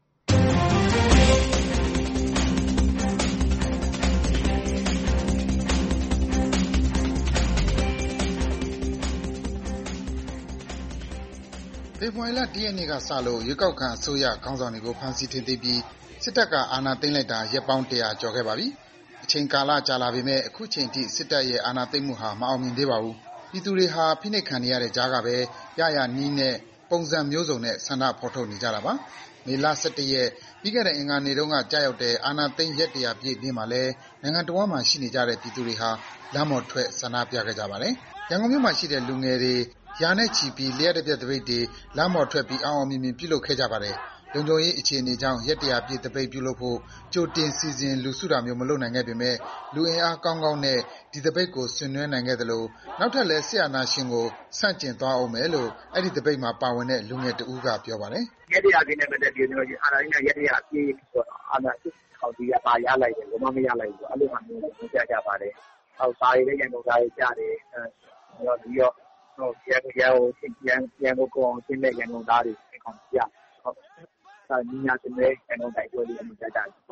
ဖေဖော်ဝါရီလ၁ရက်နေ့ကစလို့ရွေးကောက်ခံအစိုးရခေါင်းဆောင်တွေကိုဖမ်းဆီးထိန်းသိမ်းပြီးစစ်တပ်ကအာဏာသိမ်းလိုက်တာရက်ပေါင်းတရာကျော်ခဲ့ပါပြီ။အချိန်ကာလကြာလာပေမဲ့အခုချိန်ထိစစ်တပ်ရဲ့အာဏာသိမ်းမှုဟာမအောင်မြင်သေးပါဘူး။ပြည်သူတွေဟာဖိနှိပ်ခံနေရတဲ့ကြားကပဲရရနီးနဲ့ပုံစံမျိုးစုံနဲ့ဆန္ဒဖော်ထုတ်နေကြတာပါ။မေလ၁၁ရက်ပြီးခဲ့တဲ့အင်္ဂါနေ့တုန်းကကြာရောက်တဲ့အာဏာသိမ်းရက်တရာပြည့်နေ့မှာလဲနိုင်ငံတော်မှာရှိနေကြတဲ့ပြည်သူတွေဟာလမ်းပေါ်ထွက်ဆန္ဒပြခဲ့ကြပါတယ်။ရန်ကုန်မြို့မှာရှိတဲ့လူငယ်တွေရာနဲ့ချီပြီးလျှက်တစ်ပြက်တပိတ်တွေလမ်းပေါ်ထွက်ပြီးအောင်အောင်မြင်မြင်ပြုလုပ်ခဲ့ကြပါတယ်။လုံခြုံရေးအခြေအနေကြောင့်ရက်တရာပြည့်တပိတ်ပြုလုပ်ဖို့ကြိုတင်စီစဉ်လူစုတာမျိုးမလုပ်နိုင်ခဲ့ပေမဲ့လူအင်အားကောင်းကောင်းနဲ့ဒီတပိတ်ကိုဆင်နွှဲနိုင်ခဲ့သလိုနောက်ထပ်လည်းဆရာနာရှင်ကိုဆန့်ကျင်သွားအောင်မယ်လို့အဲ့ဒီတပိတ်မှာပါဝင်တဲ့လူငယ်တဦးကပြောပါတယ်။ရက်တရာပြည့်နဲ့ပတ်သက်ပြီးကျွန်တော်အာဏာရင်းနဲ့ရက်တရာပြည့်ဆိုတော့အာဏာစစ်ကောင်စီကပါရလိုက်တယ်ဘယ်မှမရလိုက်ဘူးအဲ့လိုမှမျိုးကိုကြားကြပါတယ်။ဟောစာရေးလည်းရန်ကုန်စာရေးကြားတယ်အဲတော့ပြီးတော့ဟိုရန်ရန်ကိုရန်ရန်ကိုကောင်ရှင်းတဲ့ရန်ကုန်သားတွေခေါင်းပြဟုတ်။ညီညာတင်တဲ့ရန်ကုန်တိုက်ပွဲတွေအမှုကြကြဟုတ်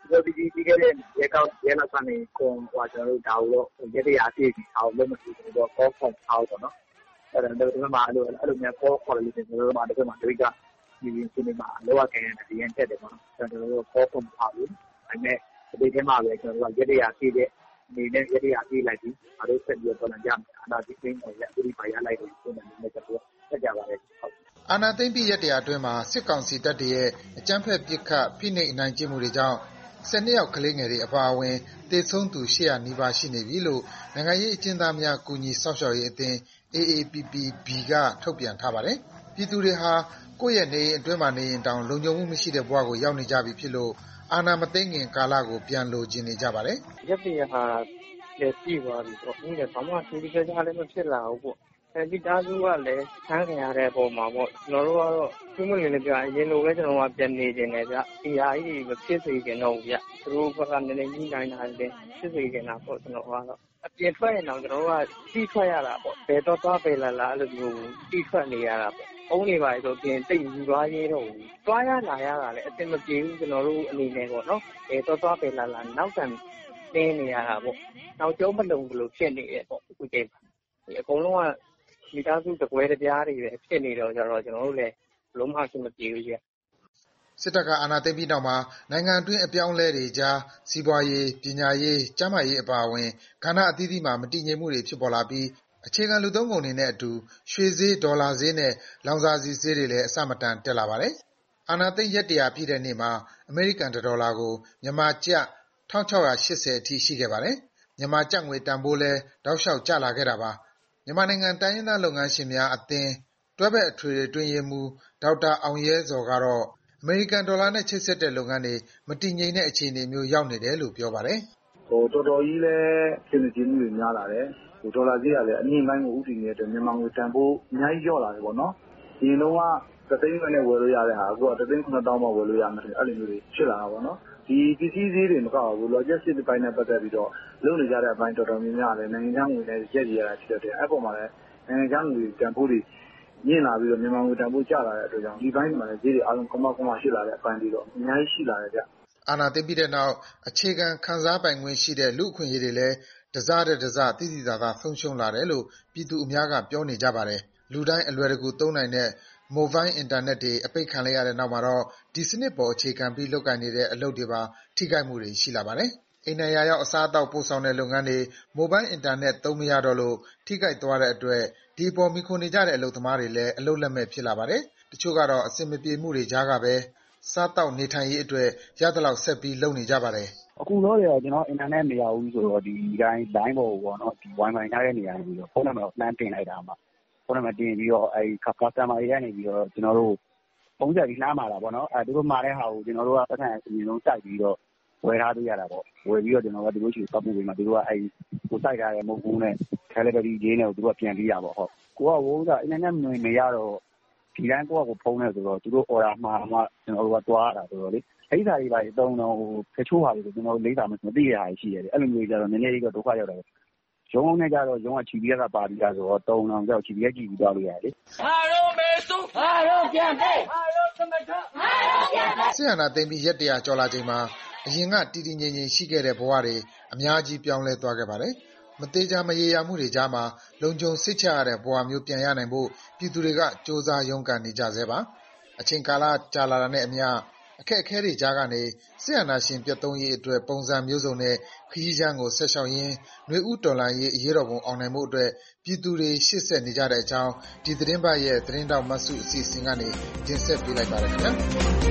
တို့ဒီဒီကလေးရေကောက်ရေလောက်ကနေကွန်ဟိုကျွန်တော်တို့ဒါတော့ရတဲ့ရပြည့်ပြီးအောင်လို့မရှိဘူးတော့ကောဖောက်အောင်ပေါ့နော်အဲ့ဒါတော့ဒီမှာအဲ့လိုအဲ့လိုမျိုးကောခေါ်လို့ကျွန်တော်တို့မှာဒီမှာဒီကဒီဒီဒီမှာလောကကန်တဲ့ရင်တက်တယ်ပေါ့နော်ကျွန်တော်တို့ကောဖောက်အောင်ဘူးအဲ့မဲ့ဒီထဲမှာပဲကျွန်တော်တို့ရတဲ့ရပြည့်တဲ့နေနဲ့ရတဲ့ရပြည့်လိုက်ပြီးအားလုံးဆက်ပြီးတော့ကြမယ်အနာဒီသိန်းကိုရပြီးပါရလိုက်တယ်ဆိုတဲ့နေနဲ့တော့ဆက်ကြပါလေဟုတ်အာဏာသိမ်းပြီးရက်တရာအတွင်းမှာစစ်ကောင်စီတပ်တွေရဲ့အကြမ်းဖက်ပစ်ခတ်ဖိနှိပ်အနိုင်ကျင့်မှုတွေကြောင့်ဆယ်နှစ်ယောက်ကလေးငယ်တွေအပါအဝင်သေဆုံးသူရှစ်ရာနီးပါးရှိနေပြီလို့နိုင်ငံရေးအကျဉ်းသားများကူညီစောင့်ရှောက်ရေးအသင်း အေအေပီပီဘီ ကထုတ်ပြန်ထားပါတယ်။ပြည်သူတွေဟာကိုယ့်ရဲ့နေအိမ်အတွင်းမှာနေရင်တောင်လုံခြုံမှုမရှိတဲ့ဘဝကိုရောက်နေကြပြီဖြစ်လို့အာဏာမသိမ်းခင်ကာလကိုပြန်လိုချင်နေကြပါတယ်။ရက်တရာဟာလည်းပြည်သွားပြီပေါ့။ဒီကဘာမှသူဒီကစားလည်းမဖြစ်လာဘူးပေါ့။အဲဒီတားစုကလည်းဆန်းခံရတဲ့အပေါ်မှာပေါ့ကျွန်တော်တို့ကတော့သူ့မလေးလည်းပြအရင်လိုပဲကျွန်တော်ကပြန်နေနေတယ်ဗျ။ဒီဟာကြီးမဖြစ်စေချင်တော့ဘူးဗျ။သူတို့ဘက်ကလည်းနည်းနည်းညှိနှိုင်းတာလည်းဖြစ်စေချင်တာပေါ့ကျွန်တော်ကတော့အပြင်ထွက်ရင်တော့ကျွန်တော်တို့ကတီးထွက်ရတာပေါ့။ဘယ်တော့သွားပဲလာလားအဲ့လိုမျိုးတီးထွက်နေရတာပေါ့။အုံးနေပါဆိုပြင်တိတ်ယူသွားရေးတော့ဘူး။သွားရလာရတာလည်းအတင်မပြေဘူးကျွန်တော်တို့အနေနဲ့ပေါ့နော်။ဘယ်တော့သွားပဲလာလားနောက်တန်တင်းနေရတာပေါ့။နောက်ကျုံးမလုံဘလို့ဖြစ်နေရဲ့ပေါ့အခုချိန်မှာဒီအကုန်လုံးကမိသားစုတကွဲတပြားတွေပဲဖြစ်နေတော့ကြတော့ကျွန်တော်တို့လည်းလုံးဝအဆင်မပြေဘူးကြီးစစ်တပ်ကအာဏာသိမ်းပြီးနောက်မှာနိုင်ငံအတွင်းအပြောင်းအလဲတွေကြားစီးပွားရေးပညာရေးကျန်းမာရေးအပါအဝင်ကဏ္ဍအသီးသီးမှာမတည်ငြိမ်မှုတွေဖြစ်ပေါ်လာပြီးအခြေခံလူသုံးကုန်တွေနဲ့အတူရွှေဈေးဒေါ်လာဈေးနဲ့လောင်စာဆီဈေးတွေလည်းအဆမတန်တက်လာပါတယ်အာဏာသိမ်းရက်တရာပြည့်တဲ့နေ့မှာအမေရိကန်ဒေါ်လာကိုမြန်မာကျပ်တစ်ထောင်ခြောက်ရာရှစ်ဆယ်အထိရှိခဲ့ပါတယ်မြန်မာကျပ်ငွေတန်ဖိုးလည်းတောက်လျှောက်ကျလာခဲ့တာပါမြန်မာနိုင်ငံတိုင်းရင်းသားလုပ်ငန်းရှင်များအသင်းတွဲဘက်အထွေထွေအတွင်းရေးမှူးဒေါက်တာအောင်ရဲဇော်ကတော့အမေရိကန်ဒေါ်လာနဲ့ချိတ်ဆက်တဲ့လုပ်ငန်းတွေမတည်ငြိမ်တဲ့အခြေအနေမျိုးရောက်နေတယ်လို့ပြောပါတယ်။ဟိုတော်တော်ကြီးလည်းပြင်ဆင်မှုတွေများလာတယ်။ဟိုဒေါ်လာဈေးကလည်းအမြင့်ပိုင်းကိုဥတည်နေတဲ့အတွက်မြန်မာငွေတန်ဖိုးအများကြီးလျော့လာတယ်ပေါ့နော်။ဒီလုံးကသသိန်းနဲ့ဝယ်လို့ရတဲ့ဟာအခုကသသိန်းခုနှစ်သောင်းမှဝယ်လို့ရမယ်အဲ့လိုမျိုးတွေဖြစ်လာတာပေါ့နော်။ဒီပစ္စည်းဈေးတွေမကောက်ဘူး logistics ဒီပိုင်းနဲ့ပတ်သက်ပြီးတော့လုပ်နေကြတဲ့အပိုင်းတော်တော်များများလည်းနိုင်ငံခြားငွေနဲ့ရက်ရရတာဖြစ်တဲ့အဲ့ပေါ်မှာလည်းနိုင်ငံခြားငွေတန်ဖိုးတွေမြင့်လာပြီးတော့မြန်မာငွေတန်ဖိုးကျလာတဲ့အတွက်ကြောင့်ဒီပိုင်းမှာလည်းဈေးတွေအားလုံးကမကမရှိလာတဲ့အပိုင်းတွေတော့အများကြီးရှိလာတယ်ဗျအာဏာသိမ်းပြီးတဲ့နောက်အခြေခံခံစားပိုင်ခွင့်ရှိတဲ့လူ့အခွင့်အရေးတွေလည်းတစတဲ့တစတိတိသာသာဆုံးရှုံးလာတယ်လို့ပြည်သူအများကပြောနေကြပါတယ်လူတိုင်းအလွယ်တကူသုံးနိုင်တဲ့မိုဘိုင်းအင်တာနက်တွေအပိတ်ခံလိုက်ရတဲ့နောက်မှာတော့ဒီစနစ်ပေါ်အခြေခံပြီးလုပ်ကိုင်နေတဲ့အလုပ်တွေပါထိခိုက်မှုတွေရှိလာပါတယ်။အိမ်နယ်ရာရောက်အစားအသောက်ပို့ဆောင်တဲ့လုပ်ငန်းတွေမိုဘိုင်းအင်တာနက်သုံးမရတော့လို့ထိခိုက်သွားတဲ့အတွက်ဒီအပေါ်မှီခိုနေကြတဲ့အလုပ်သမားတွေလည်းအလုပ်လက်မဲ့ဖြစ်လာပါတယ်။တချို့ကတော့အဆင်မပြေမှုတွေကြားကပဲစားသောက်နေထိုင်ရေးအတွက်ရသလောက်ဆက်ပြီးလုပ်နေကြပါတယ်။အခုတော့ကျွန်တော်အင်တာနက်မရဘူးဆိုတော့ဒီတိုင်း line ပေါ်ပေါ့နော်ဒီ wifi ထားတဲ့နေရာပြီးတော့ဖုန်းနံပါတ်ကိုလှမ်းတင်လိုက်တာမှာဖုန်းနံပါတ်တင်ပြီးတော့အဲဒီ customer တွေကနေပြီးတော့ကျွန်တော်တို့ပုံစံပြီးလှမ်းมาတာပေါ့နော်အဲသူတို့မှာတဲ့ဟာကိုကျွန်တော်တို့ကပတ်စံအရင်ဆုံးစိုက်ပြီးတော့ဝယ်ထားပေးရတာပေါ့ဝယ်ပြီးတော့ကျွန်တော်ကသူတို့ရှိပတ်မှုတွေမှာသူတို့ကအဲဒီကိုစိုက်ထားတဲ့မုတ်ကူးနဲ့ calibrity ဂျင်းနဲ့သူတို့ကပြန်ပေးရပါဟုတ်ကိုကဝုန်းကအင်တာနက်မရတော့ဒီတိုင်းကိုကကိုဖုန်းနဲ့ဆိုတော့သူတို့ order မှာမှကျွန်တော်တို့ကသွားရတာဆိုတော့လေအဲ့ဒါတွေပါအသုံးတော့ဟိုတချို့ဟာတွေကျွန်တော်လေးတာမသိရတာရှိရတယ်အဲ့လိုမျိုးကြတော့နည်းနည်းလေးတော့ဒုက္ခရောက်တယ်ရုံးနဲ့ကြတော့ရုံးကချီပြီးကပါပြီးသားဆိုတော့တုံအောင်ကြောက်ချီပြီးကြည့်ပြီးသွားလို့ရတယ်လေဟာရောမေစုဟာရောပြန်ပေးဟာရောသမထဟာရောပြန်ပေးဆီယနာသိမ့်ပြီးရက်တရာကျော်လာချိန်မှာအရင်ကတည်တည်ငြိမ်ငြိမ်ရှိခဲ့တဲ့ဘဝတွေအများကြီးပြောင်းလဲသွားခဲ့ပါတယ်မသေးချာမရေရာမှုတွေကြားမှာလုံခြုံစိတ်ချရတဲ့ဘဝမျိုးပြန်ရနိုင်ဖို့ပြည်သူတွေကစ조사ရုန်းကန်နေကြသေးပါအချိန်ကာလကြာလာတာနဲ့အမျှအခက်အခဲတွေကြားကနေဆီယနာရှင်ပြတ်သုံးရေးအတွက်ပုံစံမျိုးစုံနဲ့ခရီးချမ်းကိုဆက်လျှောက်ရင်းနှွေဦးတော်လှန်ရေးအရေးတော်ပုံအောင်နိုင်မှုအတွက်ပြည်သူတွေရှေ့ဆက်နေကြတဲ့အကြောင်းဒီသတင်းပတ်ရဲ့သတင်းတောက်မဆုအစီအစဉ်ကနေတင်ဆက်ပေးလိုက်ပါရခင်ဗျာ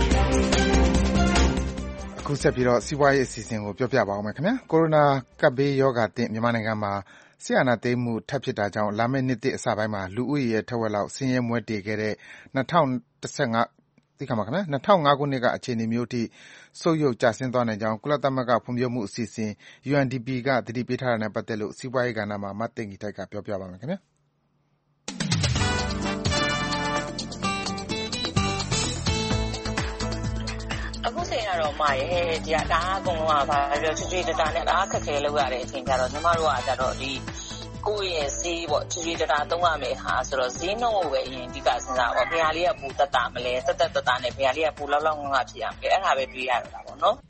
အခုဆက်ပြီးတော့စီးပွားရေးအစီအစဉ်ကိုပြောပြပါဦးမယ်ခင်ဗျာကိုရိုနာကပ်ဘေးရောဂါတင့်မြန်မာနိုင်ငံမှာဆီယနာသိမ်းမှုထပ်ဖြစ်တာကြောင့်လာမယ့်နှစ်သစ်အစပိုင်းမှာလူဦးရေရဲ့ထက်ဝက်လောက်ဆင်းရဲမွဲတေခဲ့တဲ့၂၀၁၅သိခါမှာခင်ဗျာ၂၀၀၅ခုနှစ်ကအခြေအနေမျိုးအထိဆုတ်ယုတ်ကျဆင်းသွားနိုင်ကြောင်းကုလသမဂ္ဂဖွံ့ဖြိုးမှုအစီအစဉ် ယူအန်ဒီပီ ကသတိပေးထားတာနဲ့ပတ်သက်လို့စီးပွားရေးကဏ္ဍမှာမသိင်္ဂီထိုက်ကပြောပြပါမယ်ခင်ဗျာအခုချိန်ကတော့မရဲ့ဒီကဒါအကုန်လုံးကဘာပြောချွချွတတာနဲ့ဒါခက်ခဲလောက်ရတဲ့အချိန်ကျတော့ညီမတို့ကကြတော့ဒီကိုယ့်ရဲ့ဈေးပေါ့ချွချွတတာသုံးရမယ်ဟာဆိုတော့ဈေးနှုန်းကိုပဲအရင်အဓိကစဉ်းစားပါဘယ်ဟာလေးကပူတက်တာမလဲတက်တက်တက်တာနဲ့ဘယ်ဟာလေးကပူလောက်လောက်ငါဖြစ်ရမလဲအဲ့ဒါပဲတွေးရတာပေါ့နော်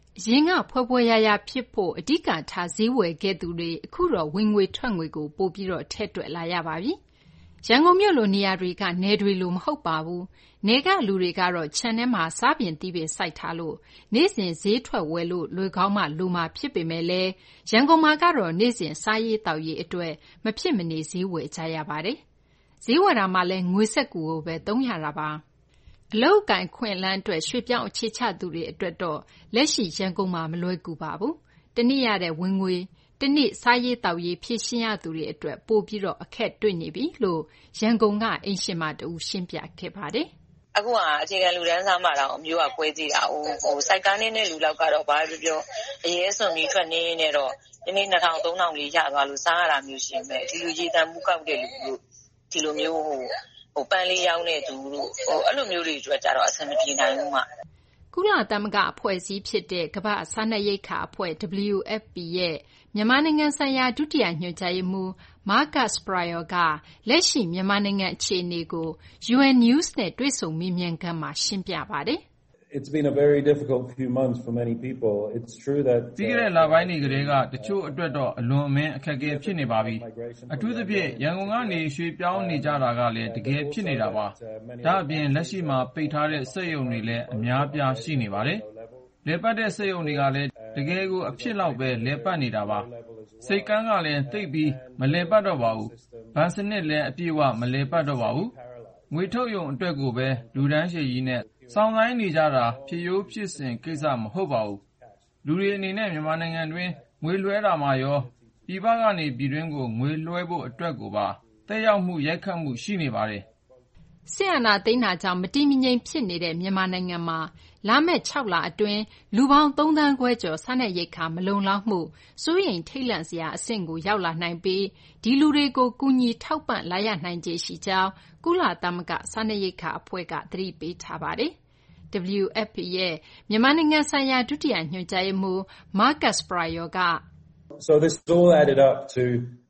ရင်ကဖွဲဖွဲရရဖြစ်ဖို့အဓိကထားဈေးဝယ်ခဲ့သူတွေအခုတော့ဝင်ငွေထွက်ငွေကိုပိုပြီးတော့ထည့်တွက်လာရပါပြီ။ရန်ကုန်မြို့လိုနေရာတွေကနယ်တွေလိုမဟုတ်ပါဘူး။နယ်ကလူတွေကတော့ခြံထဲမှာစားပင်သီးပင်စိုက်ထားလို့နေ့စဉ်ဈေးထွက်ဝယ်လို့လွယ်ကောင်းမှလိုမှာဖြစ်ပေမဲ့လည်းရန်ကုန်မှာကတော့နေ့စဉ်စားရေးတောက်ရေးအတွက်မဖြစ်မနေဈေးဝယ်ကြရပါတယ်။ဈေးဝယ်တာမှလည်းငွေစက်ကူကိုပဲသုံးရတာပါ။အလုပ်အကိုင်ခွင့်လန်းအတွက်ရွှေ့ပြောင်းအခြေချသူတွေအတွက်တော့လက်ရှိရန်ကုန်မှာမလွယ်ကူပါဘူး။တနေ့ရတဲ့ဝင်ငွေတနေ့စားရေးတောက်ရေးဖြည့်ရှင်းရသူတွေအတွက်ပိုပြီးတော့အခက်တွေ့နေပြီလို့ရန်ကုန်ကအိမ်ရှင်မတူရှင်းပြခဲ့ပါတယ်။အခုကအခြေခံလူတန်းစားမှတော့အမျိုးကကွဲကြည့်တာဟိုဟိုစိုက်ကားနေတဲ့လူလောက်ကတော့ဘာပြောပြောအရေးစွန်ပြီးထွက်နေနေတော့ဒီနေ့နှစ်ထောင်သုံးထောင်လေးရသွားလို့စားရတာမျိုးရှင်ပဲဒီလူကြီးတန်မှုကောက်တဲ့လူလို့ဒီလိုမျိုးဟိုဟိုပန်းလေးရောင်းတဲ့သူတို့ဟိုအဲ့လိုမျိုးတွေကြွကြတော့အဆင်မပြေနိုင်ဘူးမှကုလသမဂ္ဂအဖွဲ့အစည်းဖြစ်တဲ့ကမ္ဘာ့စားနပ်ရိက္ခာအဖွဲ့ W F P ရဲ့မြန်မာနိုင်ငံဆိုင်ရာဒုတိယညွှန်ကြားရေးမှူး Marcus Pryor ကလက်ရှိမြန်မာနိုင်ငံအခြေအနေကို U N News နဲ့တွေ့ဆုံမေးမြန်းခန်းမှာရှင်းပြပါတယ် It's been a very difficult few months for many people. It's true that ဒီကနေ့လပိုင်းတွေကလေးကတချို့အတွက်တော့အလွန်အမင်းအခက်အခဲဖြစ်နေပါပြီ။အထူးသဖြင့်ရန်ကုန်ကနေရွှေ့ပြောင်းနေကြတာကလည်းတကယ်ဖြစ်နေတာပါ။ဒါအပြင်လက်ရှိမှာပိတ်ထားတဲ့စက်ရုံတွေလည်းအများပြားရှိနေပါတယ်။လေပတ်တဲ့စက်ရုံတွေကလည်းတကယ်ကိုအဖြစ်လောက်ပဲလေပတ်နေတာပါ။စိတ်ကန်းကလည်းတိတ်ပြီးမလေပတ်တော့ပါဘူး။ဘဏ်စနစ်လည်းအပြည့်အဝမလေပတ်တော့ပါဘူး။ငွေထုတ်ရုံအတွက်ကိုပဲလူဒန်းရှည်ကြီးနဲ့စောင့်ဆိုင်နေကြတာဖြစ်ရိုးဖြစ်စဉ်ကိစ္စမဟုတ်ပါဘူး။လူတွေအနေနဲ့မြန်မာနိုင်ငံတွင်းငွေလွှဲတာမှာရောပြည်ပကနေပြည်တွင်းကိုငွေလွှဲဖို့အတွက်ကိုပါတက်ရောက်မှုရိုက်ခတ်မှုရှိနေပါတယ်။ဆီယနာသိန်းနာကြောင့်မတည်မငြိမ်ဖြစ်နေတဲ့မြန်မာနိုင်ငံမှာလာမယ့်၆လအတွင်းလူပေါင်းသုံးသန်းခွဲကျော်စားနပ်ရိက္ခာမလုံလောက်မှုစိုးရိမ်ထိတ်လန့်စရာအဆင့်ကိုရောက်လာနိုင်ပြီးဒီလူတွေကိုကူညီထောက်ပံ့လာရနိုင်ခြေရှိကြောင်းကုလသမဂ္ဂစားနပ်ရိက္ခာအဖွဲ့ကသတိပေးထားပါတယ်။ W F P ရဲ့မြန်မာနိုင်ငံဆိုင်ရာဒုတိယညွှန်ကြားရေးမှူး Marcus Pryor က So this all added up to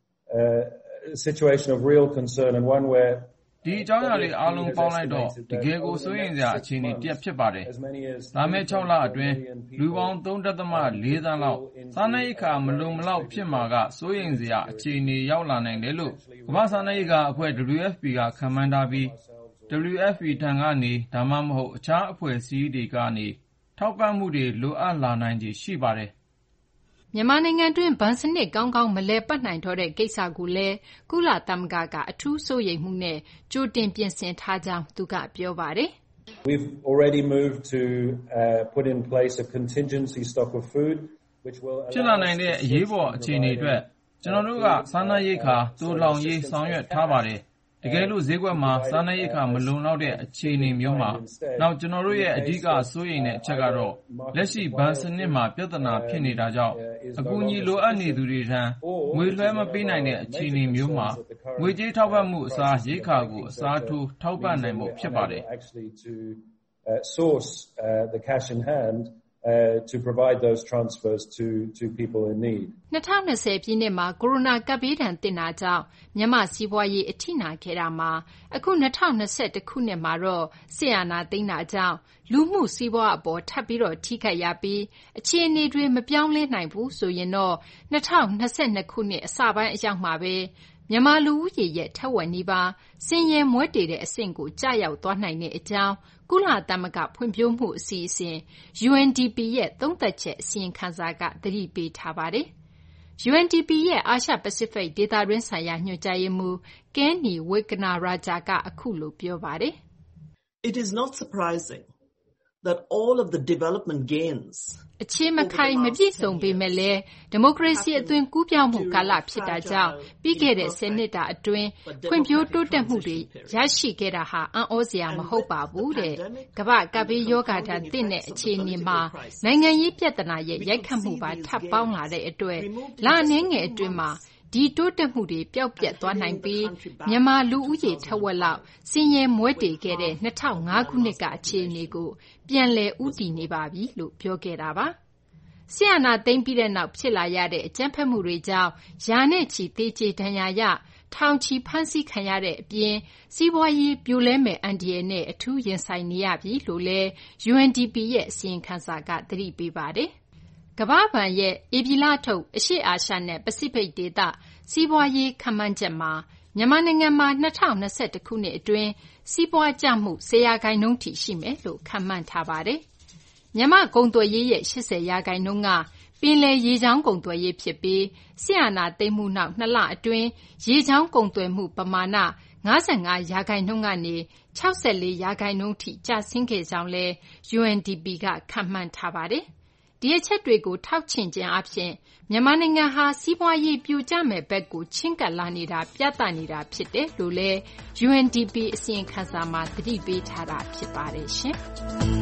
uh, a situation of real concern and one where ဒီအကြောင်းအရာလေးအားလုံးပေါင်းလိုက်တော့တကယ်ကိုစိုးရိမ်စရာအခြေအနေတစ်ဖြစ်ပါတယ်။လာမယ့်၆လအတွင်းလူပေါင်း ၃.၄ သန်းလောက်စားနပ်ရိက္ခာမလုံမလောက်ဖြစ်မှာကစိုးရိမ်စရာအခြေအနေရောက်လာနိုင်တယ်လို့ကမ္ဘာ့စားနပ်ရိက္ခာအဖွဲ့ W F P ကခန့်မှန်းထားပြီးW F P ထံကနေဒါမှမဟုတ်အခြားအဖွဲ့အစည်းတွေကနေထောက်ပံ့မှုတွေလိုအပ်လာနိုင်ခြေရှိပါတယ်မြန်မာနိုင်ငံတွင်းဗန်စနစ်ကောင်းကောင်းမလဲပတ်နိုင်တော့တဲ့ကိစ္စကိုလည်းကုလသမဂ္ဂကအထူးစိုးရိမ်မှုနဲ့ကြိုတင်ပြင်ဆင်ထားကြောင်းသူကပြောပါတယ် We've already moved to uh, put in place a contingency stock of food which will ဖြစ်လာနိုင်တဲ့အရေးပေါ်အခြေအနေအတွက်ကျွန်တော်တို့ကစားနပ်ရိက္ခာတူလောင်ရေးဆောင်ရွက်ထားပါတယ်တကယ်လို့ဈေးကွက်မှာစားနပ်ရိက္ခာမလုံလောက်တဲ့အခြေအနေမျိုးမှာနောက်ကျွန်တော်တို့ရဲ့အဓိကစိုးရိမ်တဲ့အချက်ကတော့လက်ရှိဘဏ်စနစ်မှာပြဿနာဖြစ်နေတာကြောင့်အကူအညီလိုအပ်နေသူတွေထံငွေလွှဲမပေးနိုင်တဲ့အခြေအနေမျိုးမှာငွေကြေးထောက်ပံ့မှုအစားရိက္ခာကိုအစားထိုးထောက်ပံ့နိုင်ဖို့ဖြစ်ပါတယ် source uh, the cash in hand Uh, to provide those transfers to to people in need. ၂၀၂၀ပြည့်နှစ်မှာကိုရိုနာကပ်ဘေးဒဏ်သင့်တာကြောင့်မြန်မာစီးပွားရေးအထိနာခဲ့တာမှာအခု၂၀၂၁ခုနှစ်မှာတော့ဆီယနာသိန်းတာကြောင့်လူမှုစီးပွားအပေါ်ထပ်ပြီးတော့ထိခိုက်ရပြီးအခြေအနေတွေမပြောင်းလဲနိုင်ဘူးဆိုရင်တော့၂၀၂၂ခုနှစ်အစပိုင်းအရောက်မှာပဲမြန်မာလူဦးရေရဲ့ထက်ဝက်နီးပါးဆင်းရဲမွဲတေတဲ့အဆင့်ကိုကြာရောက်သွားနိုင်တဲ့အကြောင်းကုလသမဂ္ဂဖွံ့ဖြိုးမှုအစီအစဉ် U N D P ရဲ့သုံးသပ်ချက်အစီရင်ခံစာကသတိပေးထားပါတယ်။ U N D P ရဲ့အာရှပစိဖိတ်ဒေသတွင်းဆိုင်ရာညွှန်ကြားရေးမှူး Kenny Wignaraja ကအခုလိုပြောပါတယ်။ It is not surprising that all of the development gains အခြေမခိုင်မပြည့်စုံပေမဲ့လည်းဒီမိုကရေစီအသွင်ကူးပြောင်းမှုကာလဖြစ်တာကြောင့်ပြီးခဲ့တဲ့ဆယ်နှစ်တာအတွင်းဖွံ့ဖြိုးတိုးတက်မှုတွေရရှိခဲ့တာဟာအံ့ဩစရာမဟုတ်ပါဘူးတဲ့ကမ္ဘာကပ်ဘေးရောဂါဒဏ်သင့်တဲ့အခြေအနေမှာနိုင်ငံရေးပြဿနာရဲ့ရိုက်ခတ်မှုပါထပ်ပေါင်းလာတဲ့အတွက်လအနေငယ်အတွင်းမှာဒီတိုးတက်မှုတွေပျောက်ပြတ်သွားနိုင်ပြီးမြန်မာလူဦးရေထက်ဝက်လောက်ဆင်းရဲမွဲတေခဲ့တဲ့၂၀၀၅ခုနှစ်ကအခြေအနေကိုပြန်လည်ဦးတည်နေပါပြီလို့ပြောခဲ့တာပါ။ဆီယနာသိမ်းပြီးတဲ့နောက်ဖြစ်လာရတဲ့အကြမ်းဖက်မှုတွေကြောင့်ရာနဲ့ချီသေးချေဒဏ်ရာရထောင်ချီဖမ်းဆီးခံရတဲ့အပြင်စီးပွားရေးပြိုလဲမဲ့အန္တရာယ်နဲ့အထူးရင်ဆိုင်နေရပြီလို့လည်း U N D P ရဲ့အစီရင်ခံစာကသတိပေးပါတယ်။ကမ္ဘာ့ဘဏ်ရဲ့ဧပြီလထုတ်အရှေ့အာရှနဲ့ပစိဖိတ်ဒေသစီးပွားရေးခန့်မှန်းချက်မှာမြန်မာနိုင်ငံမှာ၂၀၂၁ခုနှစ်အတွင်းစီးပွားကျမှု၁၀ရာခိုင်နှုန်းထိရှိမယ်လို့ခန့်မှန်းထားပါတယ်။မြန်မာ့ကုန်သွယ်ရေးရဲ့၈၀ရာခိုင်နှုန်းကပင်လယ်ရေကြောင်းကုန်သွယ်ရေးဖြစ်ပြီးစစ်အာဏာသိမ်းမှုနောက်၂လအတွင်းရေကြောင်းကုန်သွယ်မှုပမာဏ၅၅ရာခိုင်နှုန်းကနေ၆၄ရာခိုင်နှုန်းထိကျဆင်းခဲ့ကြောင်းလည်း ယူအန်ဒီပီ ကခန့်မှန်းထားပါတယ်။ဒီအချက်တွေကိုထောက်ချင့်ခြင်းအပြင်မြန်မာနိုင်ငံဟာစီးပွားရေးပြိုကျမဲ့ဘက်ကိုချဉ်ကပ်လာနေတာပြသနေတာဖြစ်တယ်လို့လည်း ယူအန်ဒီပီ အစီရင်ခံစာမှာသတိပေးထားတာဖြစ်ပါတယ်ရှင်။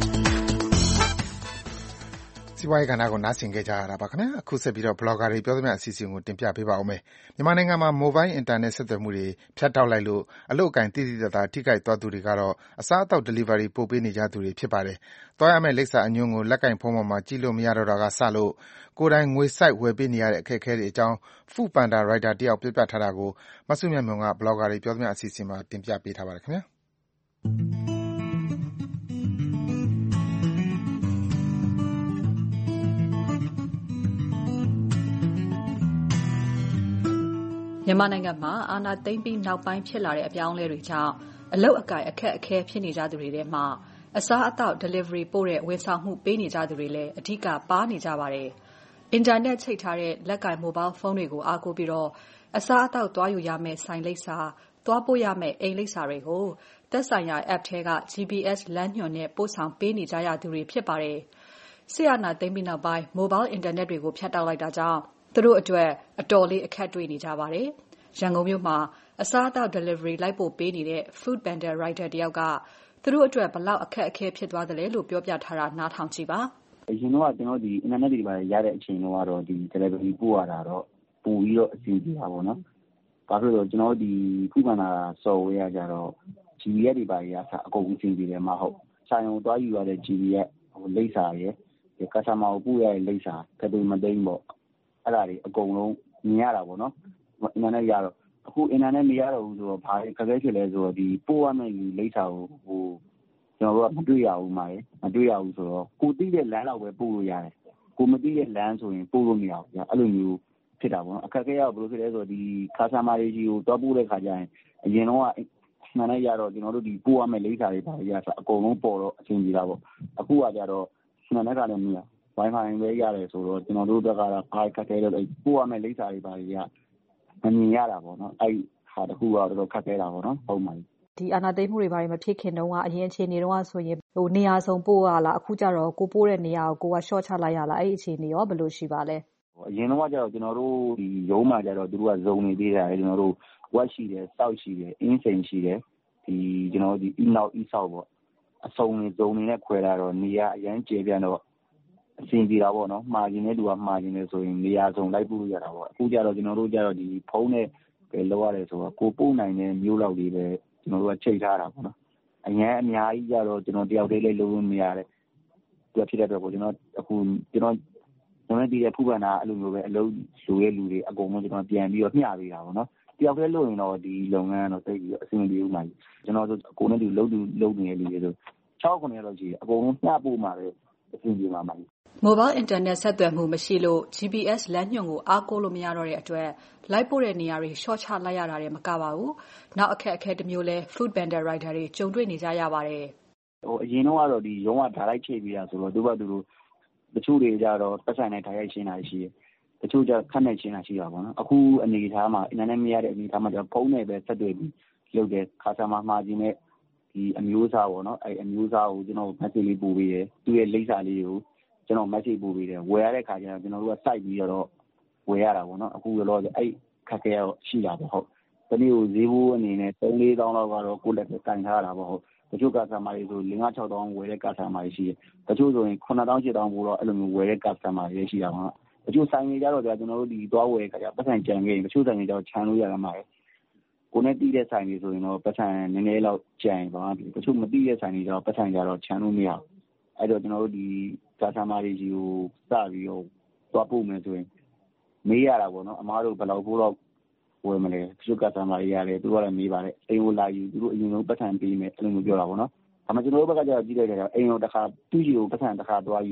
စီးပွားရေးကဏ္ဍကိုနားဆင်ခဲ့ကြရတာပါခင်ဗျာအခုဆက်ပြီးတော့ blogger တွေပြောသမျှအစီအစဉ်ကိုတင်ပြပေးပါဦးမယ်မြန်မာနိုင်ငံမှာ mobile internet ဆက်သွယ်မှုတွေဖြတ်တောက်လိုက်လို့အလုပ်အကင်တိတိကျကျထိခိုက်သွားသူတွေကတော့အစားအသောက် delivery ပို့ပေးနေကြသူတွေဖြစ်ပါတယ်သွားရမယ့်လိပ်စာအညွှန်းကိုလက်ကင်ဖုန်းပေါ်မှာကြည့်လို့မရတော့တာကစလို့ကိုယ်တိုင်ငွေစိုက်ဝယ်ပေးနေရတဲ့အခက်အခဲတွေအကြောင်း Food Panda writer တယောက်ပြပြထားတာကိုမဆုမြတ်မွန်က blogger တွေပြောသမျှအစီအစဉ်မှာတင်ပြပေးထားပါတယ်ခင်ဗျာမြန်မာနိုင်ငံမှာအာဏာသိမ်းပြီးနောက်ပိုင်းဖြစ်လာတဲ့အပြောင်းအလဲတွေကြောင့်အလုတ်အကင်အခက်အခဲဖြစ်နေကြသူတွေထဲမှာအစားအသောက် delivery ပို့တဲ့ဝန်ဆောင်မှုပေးနေကြသူတွေလည်းအဓိကပါနေကြပါတယ်။ အင်တာနက်ချိတ်ထားတဲ့လက်ကင် mobile phone တွေကိုအားကိုးပြီးတော့အစားအသောက်သွားယူရမယ့်ဆိုင်လိပ်စာသွားပို့ရမယ့်အိမ်လိပ်စာတွေကိုသက်ဆိုင်ရာ app ထဲက ဂျီ ပီ အက်စ် လမ်းညွှန်နဲ့ပို့ဆောင်ပေးနေကြရသူတွေဖြစ်ပါတယ်။စစ်အာဏာသိမ်းပြီးနောက်ပိုင်း mobile internet တွေကိုဖြတ်တောက်လိုက်တာကြောင့်သူတို့အတွက်အတော်လေးအခက်တွေ့နေကြပါတယ်။ရန်ကုန်မြို့မှာအစားအသောက် delivery လိုက်ပို့ပေးနေတဲ့ Food Panda writer တယောက်ကသူတို့အတွက်ဘယ်လောက်အခက်အခဲဖြစ်သွားသလဲလို့ပြောပြထားတာနားထောင်ကြည့်ပါအရင်တော့ကျွန်တော်ဒီ internet တွေပါရတဲ့အချိန်တော့ကတော့ဒီ delivery ပို့ရတာတော့ပို့ပြီးတော့အဆင်ပြေတာပေါ့နော်။ဘာဖြစ်လို့ကျွန်တော်ဒီ Food Panda software ကကြတော့ ဂျီ ပီ အက်စ် တွေပါရတာအကုန်အဆင်ပြေတယ်မှာဟုတ်။ဆိုင်အောင်သွားယူရတဲ့ ဂျီ ပီ အက်စ် ဟိုလိပ်စာရယ် customer ကိုပို့ရတဲ့လိပ်စာကတူမသိမ်းပေါ့။အဲ့ဒါတွေအကုန်လုံးမြင်ရတာပေါ့နော်။ internet ရတော့အခု internet မရတော့ဘူးဆိုတော့ဘာခက်ခဲဖြစ်လဲဆိုတော့ဒီပို့ရမယ့်လိပ်စာကိုဟိုကျွန်တော်တို့ကမတွေ့ရဘူးမှာလေမတွေ့ရဘူးဆိုတော့ကိုသိတဲ့လမ်းတော့ပဲပို့လို့ရတယ်ကိုမသိတဲ့လမ်းဆိုရင်ပို့လို့မရဘူးအဲ့လိုမျိုးဖြစ်တာပေါ့နော်အခက်အခဲကဘယ်လိုဖြစ်လဲဆိုတော့ဒီ customer တွေကြီးကိုတော့ပို့တဲ့ခါကျရင်အရင်တော့မှန်တယ်ရတော့ကျွန်တော်တို့ဒီပို့ရမယ့်လိပ်စာတွေပါရဆိုအကုန်လုံးပေါ်တော့အဆင်ပြေတာပေါ့အခုကကြတော့မှန်တဲ့ခါလည်းမရ Wi-Fi ပဲရတယ်ဆိုတော့ကျွန်တော်တို့ဘက်ကတော့အားခက်ခဲတော့ပို့ရမယ့်လိပ်စာတွေပါရမမြင်ရတာပေါ့နော်အဲ့ဟာတခုကတော့တော်တော်ခက်ခဲတာပေါ့နော်ဟုတ်ပါပြီဒီအာနာသိမှုတွေဘာတွေမဖြစ်ခင်တုန်းကအရင်အခြေအနေတုန်းကဆိုရင်ဟိုနေရာစုံပို့ရလားအခုကျတော့ကိုပို့တဲ့နေရာကိုကိုက short ချလိုက်ရလားအဲ့ဒီအခြေအနေရောဘယ်လိုရှိပါလဲအရင်တော့ကကျတော့ကျွန်တော်တို့ဒီရုံးမှာကျတော့သူတို့ကဇုံနေသေးတယ်ကျွန်တော်တို့ web ရှိတယ် south ရှိတယ် insane ရှိတယ်ဒီကျွန်တော်တို့ဒီ in-out e-south ပေါ့အစုံနေဇုံနေနဲ့ခွဲတာတော့နေရာအရင်ကျေပြန်တော့အဆင်ပြေတာပေါ့နော်မှာကျင်တဲ့သူကမှာကျင်နေဆိုရင်နေရာစုံလိုက်ပို့ရတာပေါ့အခုကျတော့ကျွန်တော်တို့ကျတော့ဒီဖုန်းနဲ့ပဲလောက်ရတယ်ဆိုတော့ကိုပို့နိုင်တဲ့မျိုးလောက်လေးပဲကျွန်တော်တို့ကချိန်ထားတာပေါ့နော်အရင်အများကြီးကြတော့ကျွန်တော်တယောက်တည်းလေးလုံးလို့မရတယ်သူဖြစ်တဲ့အတွက်ကိုကျွန်တော်အခုကျွန်တော်ကျွန်တော်ဒီရဲ့ဖူပန်တာအဲ့လိုမျိုးပဲအလုပ်လူရဲ့လူတွေအကုန်လုံးကျွန်တော်ပြန်ပြီးတော့မျှပေးတာပေါ့နော်တယောက်တည်းလို့ရင်တော့ဒီလုပ်ငန်းတော့တိတ်ပြီးတော့အဆင်ပြေဦးမှာကျွန်တော်တို့ကိုနဲ့ဒီလုပ်သူလုပ်နေတဲ့လူတွေဆို၆ခုနှစ်လောက်ရှိတယ်အကုန်လုံးမျှပို့မှာပဲအဆင်ပြေမှာမှာ Mobile internet ဆက်သွယ်မှုမရှိလို့ ဂျီ ပီ အက်စ် လမ်းညွှန်ကိုအားကိုးလို့မရတော့တဲ့အတွက်လိုက်ပို့တဲ့နေရာတွေ short ချလိုက်ရတာတွေမကပါဘူး။နောက်အခက်အခဲတစ်မျိုးလဲ Food Panda writer တွေကြုံတွေ့နေကြရပါတယ်။ဟိုအရင်တော့ကတော့ဒီရုံးကဓာတ်လိုက်ချိန်ပြီးတာဆိုတော့သူကသူတို့တချို့တွေကြတော့ပတ်ဆိုင်နဲ့ဓာတ်ရိုက်ရှင်းတာရှိတယ်။တချို့ကျခက်နဲ့ရှင်းတာရှိတာပေါ့နော်။အခုအနေအထားမှာ internet မရတဲ့အနေအထားမှာကျဖုန်းနဲ့ပဲဆက်သွယ်ပြီးလုပ်တဲ့ခါစားမှာမှာခြင်းနဲ့ဒီအမျိုးအစားပေါ့နော်။အဲအမျိုးအစားကိုကျွန်တော် message လေးပို့ပေးတယ်။သူ့ရဲ့လိပ်စာလေးကိုကျွန်တော် message ပို့ပေးတယ်ဝယ်ရတဲ့ခါကျတော့ကျွန်တော်တို့က site ပြီးတော့ဝယ်ရတာပေါ့နော်အခုတော့အဲ့ခက်ခဲတော့ရှိတာပေါ့ဟုတ်တနေ့ကိုဈေးဘိုးအနေနဲ့သုံးလေးတောင်းလောက်ကတော့ကိုယ့်လက်ထဲကင်ထားတာပေါ့ဟုတ်တချို့ကစားမာတွေဆိုလေးငါးခြောက်တောင်းဝယ်တဲ့ကစားမာတွေရှိတယ်တချို့ဆိုရင်ခုနှစ်တောင်းရှစ်တောင်းပို့တော့အဲ့လိုမျိုးဝယ်တဲ့ကစားမာတွေရှိတာပေါ့တချို့ဆိုင်တွေကြတော့ကျွန်တော်တို့ဒီသွားဝယ်ခါကျပတ်ဆိုင်ကြံခဲ့ရင်တချို့ဆိုင်တွေကျတော့ခြံလို့ရမှာပဲကိုနဲ့တီးတဲ့ဆိုင်တွေဆိုရင်တော့ပတ်ဆိုင်နည်းနည်းလောက်ကြံပါတချို့မတီးတဲ့ဆိုင်တွေကျတော့ပတ်ဆိုင်ကြတော့ခြံလို့မရဘူးအဲ့တော့ကျွန်တော်တို့ဒီကာသမားတွေကြီးကိုစပြီးတော့သွားပို့မယ်ဆိုရင်မေးရတာပေါ့နော်အမားတို့ဘယ်လောက်ပို့တော့ဝယ်မလဲသူတို့ကာသမားတွေရတယ်သူတို့ကလည်းမေးပါတယ်အိမ်ကိုလာယူသူတို့အရင်ဆုံးပတ်စံပေးမယ်အဲ့လိုမျိုးပြောတာပေါ့နော်ဒါမှကျွန်တော်တို့ဘက်ကကျတော့ကြည့်လိုက်ကြတော့အိမ်ကိုတစ်ခါသူ့ကြီးကိုပတ်စံတစ်ခါသွားယူ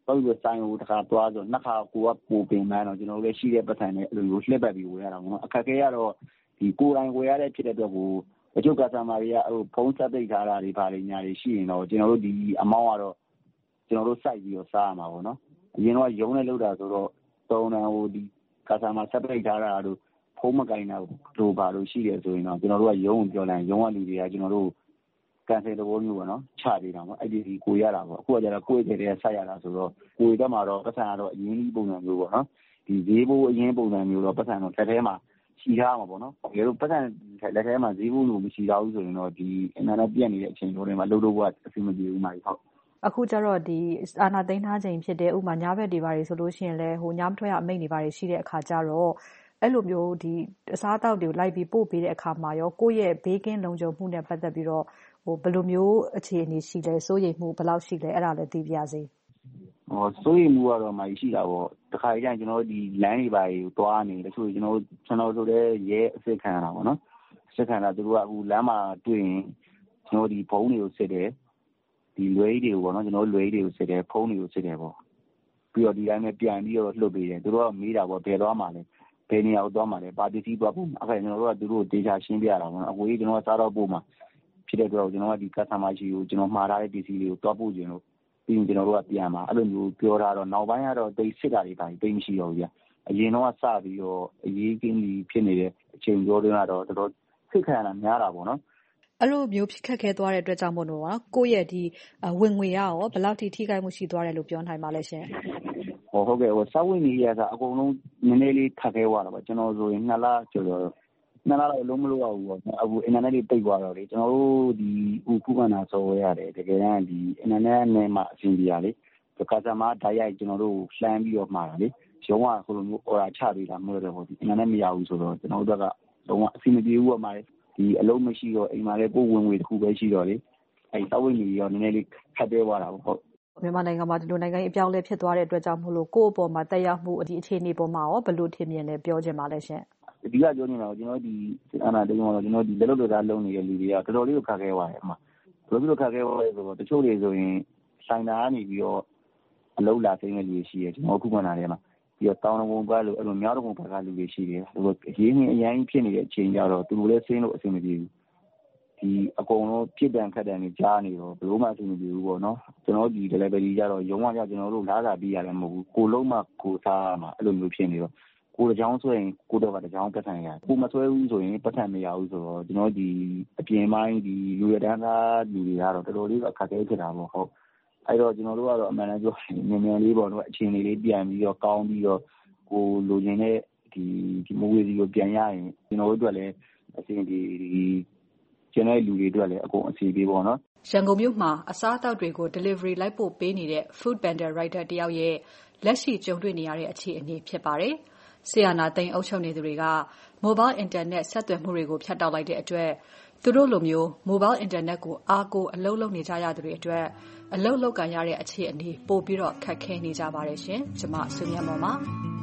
တော့ပြီးဆိုင်ကိုတစ်ခါသွားဆိုနှစ်ခါကိုကပူပင်မှန်းတော့ကျွန်တော်တို့လည်းရှိတဲ့ပတ်စံနဲ့အဲ့လိုလှည့်ပတ်ပြီးဝယ်ရတာပေါ့နော်အခက်အခဲကတော့ဒီကိုယ်တိုင်ဝယ်ရတဲ့ဖြစ်တဲ့အတွက်ကိုတချို့ကစတမာတွေကဟိုဖုန်းဆက်ပိတ်ထားတာတွေပါလေညာတွေရှိရင်တော့ကျွန်တော်တို့ဒီအမောင်းကတော့ကျွန်တော်တို့စိုက်ပြီးတော့စားရမှာပေါ့နော်အရင်တော့ရုံးနဲ့လောက်တာဆိုတော့တုံးတန်ဟိုဒီကစတမာဆက်ပိတ်ထားတာတို့ဖုန်းမကင်တာတို့ပါလို့ရှိတယ်ဆိုရင်တော့ကျွန်တော်တို့ကရုံးကိုပြောလိုက်ရုံးကလူတွေကကျွန်တော်တို့ကန်ဆယ်သဘောမျိုးပေါ့နော်ချပေးတာပေါ့အဲ့ဒီဒီကိုရတာပေါ့အခုကကျတော့ကိုယ့်ရဲ့တည်းကဆက်ရတာဆိုတော့ကိုယ်တက်မှာတော့ပတ်စံကတော့အရင်ကြီးပုံစံမျိုးပေါ့နော်ဒီဈေးဘိုးအရင်ပုံစံမျိုးတော့ပတ်စံတော့တစ်ထဲမှာရှိထားမှာပေါ့နော်ဒီလိုပတ်စံလက်ထဲမှာဈေးဘိုးလို့မရှိတော့ဘူးဆိုရင်တော့ဒီအင်တာနက်ပြတ်နေတဲ့အချိန်တွေမှာလှုပ်လို့ကအဆင်မပြေဘူးမှာဟုတ်အခုကျတော့ဒီအာဏာသိမ်းထားချိန်ဖြစ်တဲ့ဥပမာညဘက်တွေပါတယ်ဆိုလို့ရှိရင်လည်းဟိုညမထွက်ရအမိန့်တွေပါတယ်ရှိတဲ့အခါကျတော့အဲ့လိုမျိုးဒီအစားအသောက်တွေကိုလိုက်ပြီးပို့ပေးတဲ့အခါမှာရောကိုယ့်ရဲ့ဘေးကင်းလုံခြုံမှုနဲ့ပတ်သက်ပြီးတော့ဟိုဘယ်လိုမျိုးအခြေအနေရှိလဲစိုးရိမ်မှုဘယ်လောက်ရှိလဲအဲ့ဒါလည်းသိပြရစေဟောစိုးရိမ်မှုကတော့မှရှိတာပေါ့တခါကျရင်ကျွန်တော်တို့ဒီလမ်းတွေပါကိုတွားနေတချို့ကျွန်တော်တို့ကျွန်တော်တို့လည်းရဲအစစ်ခံရတာပေါ့နော်စစ်ခံတာသူတို့ကအခုလမ်းမှာတွေ့ရင်ကျွန်တော်ဒီဖုန်းတွေကိုစစ်တယ်ဒီလွယ်ကြီးတွေကိုပေါ့နော်ကျွန်တော်လွယ်ကြီးတွေကိုစစ်တယ်ဖုန်းတွေကိုစစ်တယ်ပေါ့ပြီးတော့ဒီတိုင်းပဲပြန်ပြီးတော့လှုပ်ပေးတယ်သူတို့ကမေးတာပေါ့ဘယ်သွားမှလဲဘယ်နေရာကိုသွားမှလဲပါတီစီသွားဖို့အဲ့ဒါကျွန်တော်တို့ကသူတို့ဒေတာရှင်းပြရတာပေါ့နော်အခုကြီးကျွန်တော်ကစားတော့ပို့မှာဖြစ်တဲ့အတွက်ကျွန်တော်ကဒီကတ်စတမာရှိကိုကျွန်တော်မှားထားတဲ့ပစ္စည်းလေးကိုတွားပို့ခြင်းလို့ပြီးရင်ကျွန်တော်တို့ကပြန်มาအဲ့လိုမျိုးပြောတာတော့နောက်ပိုင်းကတော့တိတ်စစ်တာတွေပါတိတ်မရှိတော့ဘူးဗျအရင်တော့စပြီးတော့အရေးကြီးပြီးဖြစ်နေတဲ့အချိန်ပြောတွေကတော့တော်တော်စစ်ခံရတာများတာပေါ့နော်အဲ့လိုမျိုးဖြစ်ခက်ခဲသွားတဲ့အတွက်ကြောင့်မို့လို့နော်ကိုယ့်ရဲ့ဒီဝင်ငွေရရောဘယ်လောက်ထိထိခိုက်မှုရှိသွားတယ်လို့ပြောနိုင်ပါလဲရှင်ဟောဟုတ်ကဲ့ဟိုစဝင်ကြီးရတာအကုန်လုံးနည်းနည်းလေးခက်ခဲသွားတာပေါ့ကျွန်တော်ဆိုရင်နှစ်လကျော်ကျော်နှစ်လလောက်လုံးမလို့ရဘူးပေါ့အခုအင်တာနက်တွေတိတ်သွားတော့လေကျွန်တော်တို့ဒီဥခုကနာဆော်ဝဲရတယ်တကယ်တမ်းဒီအင်တာနက်နဲ့မှအဆင်ပြေရလေဒီကစားမှာဓာတ်ရိုက်ကျွန်တော်တို့လှမ်းပြီးတော့မှာတာလေရုံးကဟိုလိုမျိုးအော်ရာချပေးတာမဟုတ်တော့ဘူးဒီအင်တာနက်မရဘူးဆိုတော့ကျွန်တော်တို့ကတော့အဆင်မပြေဘူးပေါ့မှာဒီအလုံးမရှိတော့အိမ်မှာလည်းကိုယ်ဝင်ငွေတစ်ခုပဲရှိတော့လေအဲစဝင်ကြီးရောနည်းနည်းလေးခက်သေးသွားတာပေါ့ဟုတ်မြန်မာနိုင်ငံမှာဒီလိုနိုင်ငံရေးအပြောင်းအလဲဖြစ်သွားတဲ့အတွက်ကြောင့်မို့လို့ကိုယ့်အပေါ်မှာတက်ရောက်မှုဒီအခြေအနေပေါ်မှာရောဘယ်လိုထင်မြင်လဲပြောချင်ပါလဲရှင်အဓိကပြောနေတာကကျွန်တော်ဒီအာဏာသိမ်းတော့ကျွန်တော်ဒီလက်လုပ်လက်လုံးနေတဲ့လူတွေကတော်တော်လေးကိုခက်ခဲသွားတယ်အမှဘယ်လိုလိုခက်ခဲသွားလဲဆိုတော့တချို့တွေဆိုရင်ဆိုင်တာကနေပြီးတော့အလုံးလာသိမ်းတဲ့လူတွေရှိတယ်ကျွန်တော်ခုမှလာတယ်မှာပြီးတော့တောင်းတကုံပါလို့အဲ့လိုများတကုံပါကလူတွေရှိတယ်ဟိုအရေးကြီးအရင်ဖြစ်နေတဲ့အချိန်ကြတော့သူတို့လည်းဆင်းလို့အဆင်မပြေဘူးဒီအကုန်လုံးဖြစ်တန်ခက်တန်နေကြားနေတော့ဘယ်လိုမှအဆင်မပြေဘူးပေါ့နော်ကျွန်တော်ဒီ delivery ကြတော့ရုံးကကြကျွန်တော်တို့လားစာပြီးရတယ်မဟုတ်ဘူးကိုလုံးမှကိုစားမှာအဲ့လိုမျိုးဖြစ်နေတော့ကိုတစ်ချောင်းဆွဲရင်ကိုတော့ကတစ်ချောင်းပတ်ထန်ရတယ်ကိုမဆွဲဘူးဆိုရင်ပတ်ထန်မရဘူးဆိုတော့ကျွန်တော်ဒီအပြင်ပိုင်းဒီလူရတန်းသားလူတွေကတော့တော်တော်လေးအခက်အခဲဖြစ်တာပေါ့ဟုတ်အဲ့တော့ကျွန်တော်တို့ကတော့အမှန်တမ်းပြောနည်းနည်းလေးပေါ့နော်အခြေအနေလေးပြန်ပြီးတော့ကောင်းပြီးတော့ကိုလိုချင်တဲ့ဒီဒီမိုးဝေးစီကိုပြန်ရရင်ကျွန်တော်တို့အတွက်လည်းအဆင်ပြေဒီကျန်တဲ့လူတွေအတွက်လည်းအကုန်အစီအပြေပေါ့နော်ရန်ကုန်မြို့မှာအစားအသောက်တွေကို delivery လိုက်ပို့ပေးနေတဲ့ food panda rider တယောက်ရဲ့လက်ရှိကြုံတွေ့နေရတဲ့အခြေအနေဖြစ်ပါတယ်။ဆီယနာသိန်းအုပ်ချုပ်နေသူတွေက mobile internet ဆက်သွယ်မှုတွေကိုဖြတ်တောက်လိုက်တဲ့အတွက်သူတို့လိုမျိုး mobile internet ကိုအားကိုးအလုပ်လုပ်နေကြရသူတွေအတွက်အလုပ်လုပ်ကန်ရတဲ့အခြေအနေပိုပြီးတော့ခက်ခဲနေကြပါတယ်ရှင်။ကျွန်မဆွေမြတ်မော်ပါ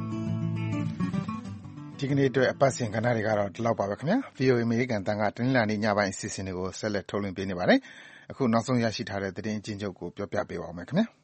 ဒီကနေ့အတွက်အပတ်စဉ်ကဏ္ဍတွေကတော့ဒီလောက်ပါပဲခင်ဗျာ ဗီအိုအေ အမေရိကန်တန်ကတင်းလာနေညပိုင်းအစီအစဉ်တွေကိုဆက်လက်ထုတ်လွှင့်ပေးနေပါတယ်အခုနောက်ဆုံးရရှိထားတဲ့သတင်းအကျဉ်းချုပ်ကိုပြောပြပေးပါဦးမယ်ခင်ဗျာ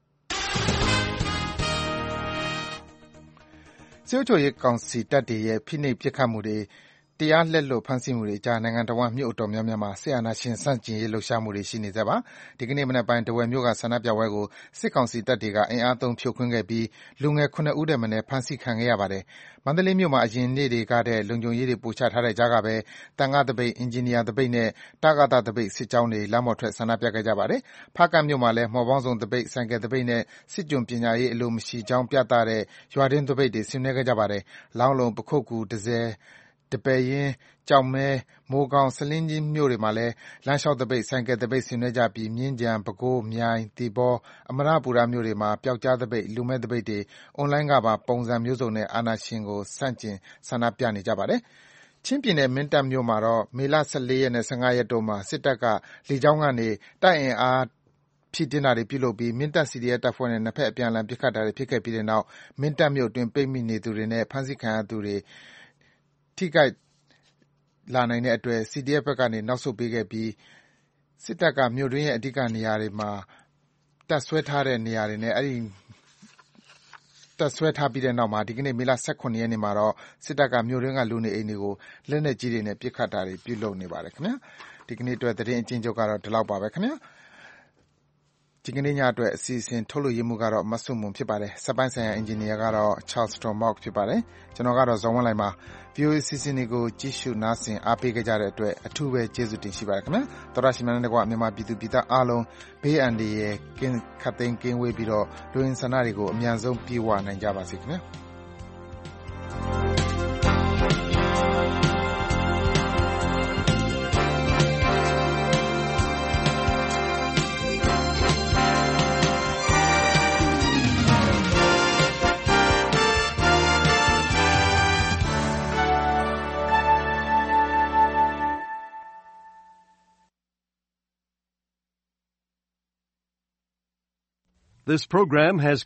စစ်အုပ်ချုပ်ရေးကောင်စီတပ်တွေရဲ့ဖိနှိပ်ပစ်ခတ်မှုတွေတရားလက်လွတ်ဖမ်းဆီးမှုတွေကြားနိုင်ငံတော်ဝန်မြို့အတော်များများမှာစစ်အာဏာရှင်စန့်ကျင်ရေးလှုပ်ရှားမှုတွေရှိနေကြပါဒီကနေ့မနက်ပိုင်းတဝယ်မြို့ကဆန္ဒပြပွဲကိုစစ်ကောင်စီတပ်တွေကအင်အားသုံးဖြိုခွင်းခဲ့ပြီးလူငယ်ခုနှစ်ဦးတည်းမနဲ့ဖမ်းဆီးခံခဲ့ရပါတယ်မန္တလေးမြို့မှာအရင်နေ့တွေကတည်းလုံခြုံရေးတွေပိုချထားတဲ့ကြားကပဲတန်ခါးတပိတ်အင်ဂျင်နီယာတပိတ်နဲ့တာဂတာတပိတ်စစ်ကြောင်းတွေလမ်းပေါ်ထွက်ဆန္ဒပြခဲ့ကြပါတယ်ဖားကန့်မြို့မှာလည်းမော်ပေါင်းစုံတပိတ်ဆိုင်ကယ်တပိတ်နဲ့စစ်ကြုံပညာရေးအလိုမရှိကြောင်းပြသတဲ့ရွာတွင်းတပိတ်တွေဆင်နွှဲခဲ့ကြပါတယ်လောင်းလုံပခုတ်ကူတဇယ်တပယ်ရင်ကြောက်မဲမိုးကောင်းစလင်းကြီးမြို့တွေမှာလည်းလမ်းလျှောက်တပိတ်ဆိုင်ကယ်တပိတ်ဆင်နွှဲကြပြီးမြင်းကြံပဲခူးမြိုင်တီဘောအမရပူရမြို့တွေမှာပျောက်ကြားတပိတ်လူမဲ့တပိတ်တွေအွန်လိုင်းကပါပုံစံမျိုးစုံနဲ့အာဏာရှင်ကိုစန့်ကျင်ဆန္ဒပြနေကြပါတယ်ချင်းပြည်နယ်မင်းတပ်မြို့မှာတော့မေလ၁၄ရက်နဲ့၁၅ရက်တို့မှာစစ်တပ်ကလေကြောင်းကနေတိုက်အင်အားဖြည့်တင်းတာတွေပြုလုပ်ပြီးမင်းတပ် စီ ဒီ အက်ဖ် တပ်ဖွဲ့နဲ့နှစ်ဖက်အပြန်အလှန်ပစ်ခတ်တာတွေဖြစ်ခဲ့ပြီးတဲ့နောက်မင်းတပ်မြို့အတွင်းပိတ်မိနေသူတွေနဲ့ဖမ်းဆီးခံရသူတွေထိခိုက်လာနိုင်တဲ့အတွက် စီ ဒီ အက်ဖ် ဘက်ကနေနောက်ဆုတ်ပေးခဲ့ပြီးစစ်တပ်ကမြို့တွင်းရဲ့အဓိကနေရာတွေမှာတပ်စွဲထားတဲ့နေရာတွေနဲ့အဲဒီတပ်စွဲထားပြီးတဲ့နောက်မှာဒီကနေ့မေလ၁၇ရက်နေ့မှာတော့စစ်တပ်ကမြို့တွင်းကလူနေအိမ်တွေကိုလက်နက်ကြီးတွေနဲ့ပစ်ခတ်တာတွေပြုလုပ်နေပါတယ်ခင်ဗျာဒီကနေ့အတွက်သတင်းအကျဉ်းချုပ်ကတော့ဒီလောက်ပါပဲခင်ဗျာဒီကနေ့ညအတွက်အစီအစဉ်ထုတ်လွှင့်ရမှုကတော့မဆုမွန်ဖြစ်ပါတယ်စက်ပိုင်းဆိုင်ရာအင်ဂျင်နီယာကတော့ Charles Stormock ဖြစ်ပါတယ်ကျွန်တော်ကတော့ဇော်ဝင်းလိုင်ပါ ဗီအိုအေ စီစဉ်တွေကိုကြည့်ရှုနားဆင်အားပေးကြတဲ့အတွက်အထူးပဲကျေးဇူးတင်ရှိပါတယ်ခင်ဗျာသောရရှိမှန်းတဲ့ကွာမြန်မာပြည်သူပြည်သားအားလုံးဘေးအန္တရာယ်ကင်းခတ်သိမ်းကင်းဝေးပြီးတော့လူရင်းဆန္ဒတွေကိုအမြန်ဆုံးပြေဝနိုင်ကြပါစေခင်ဗျာ This program has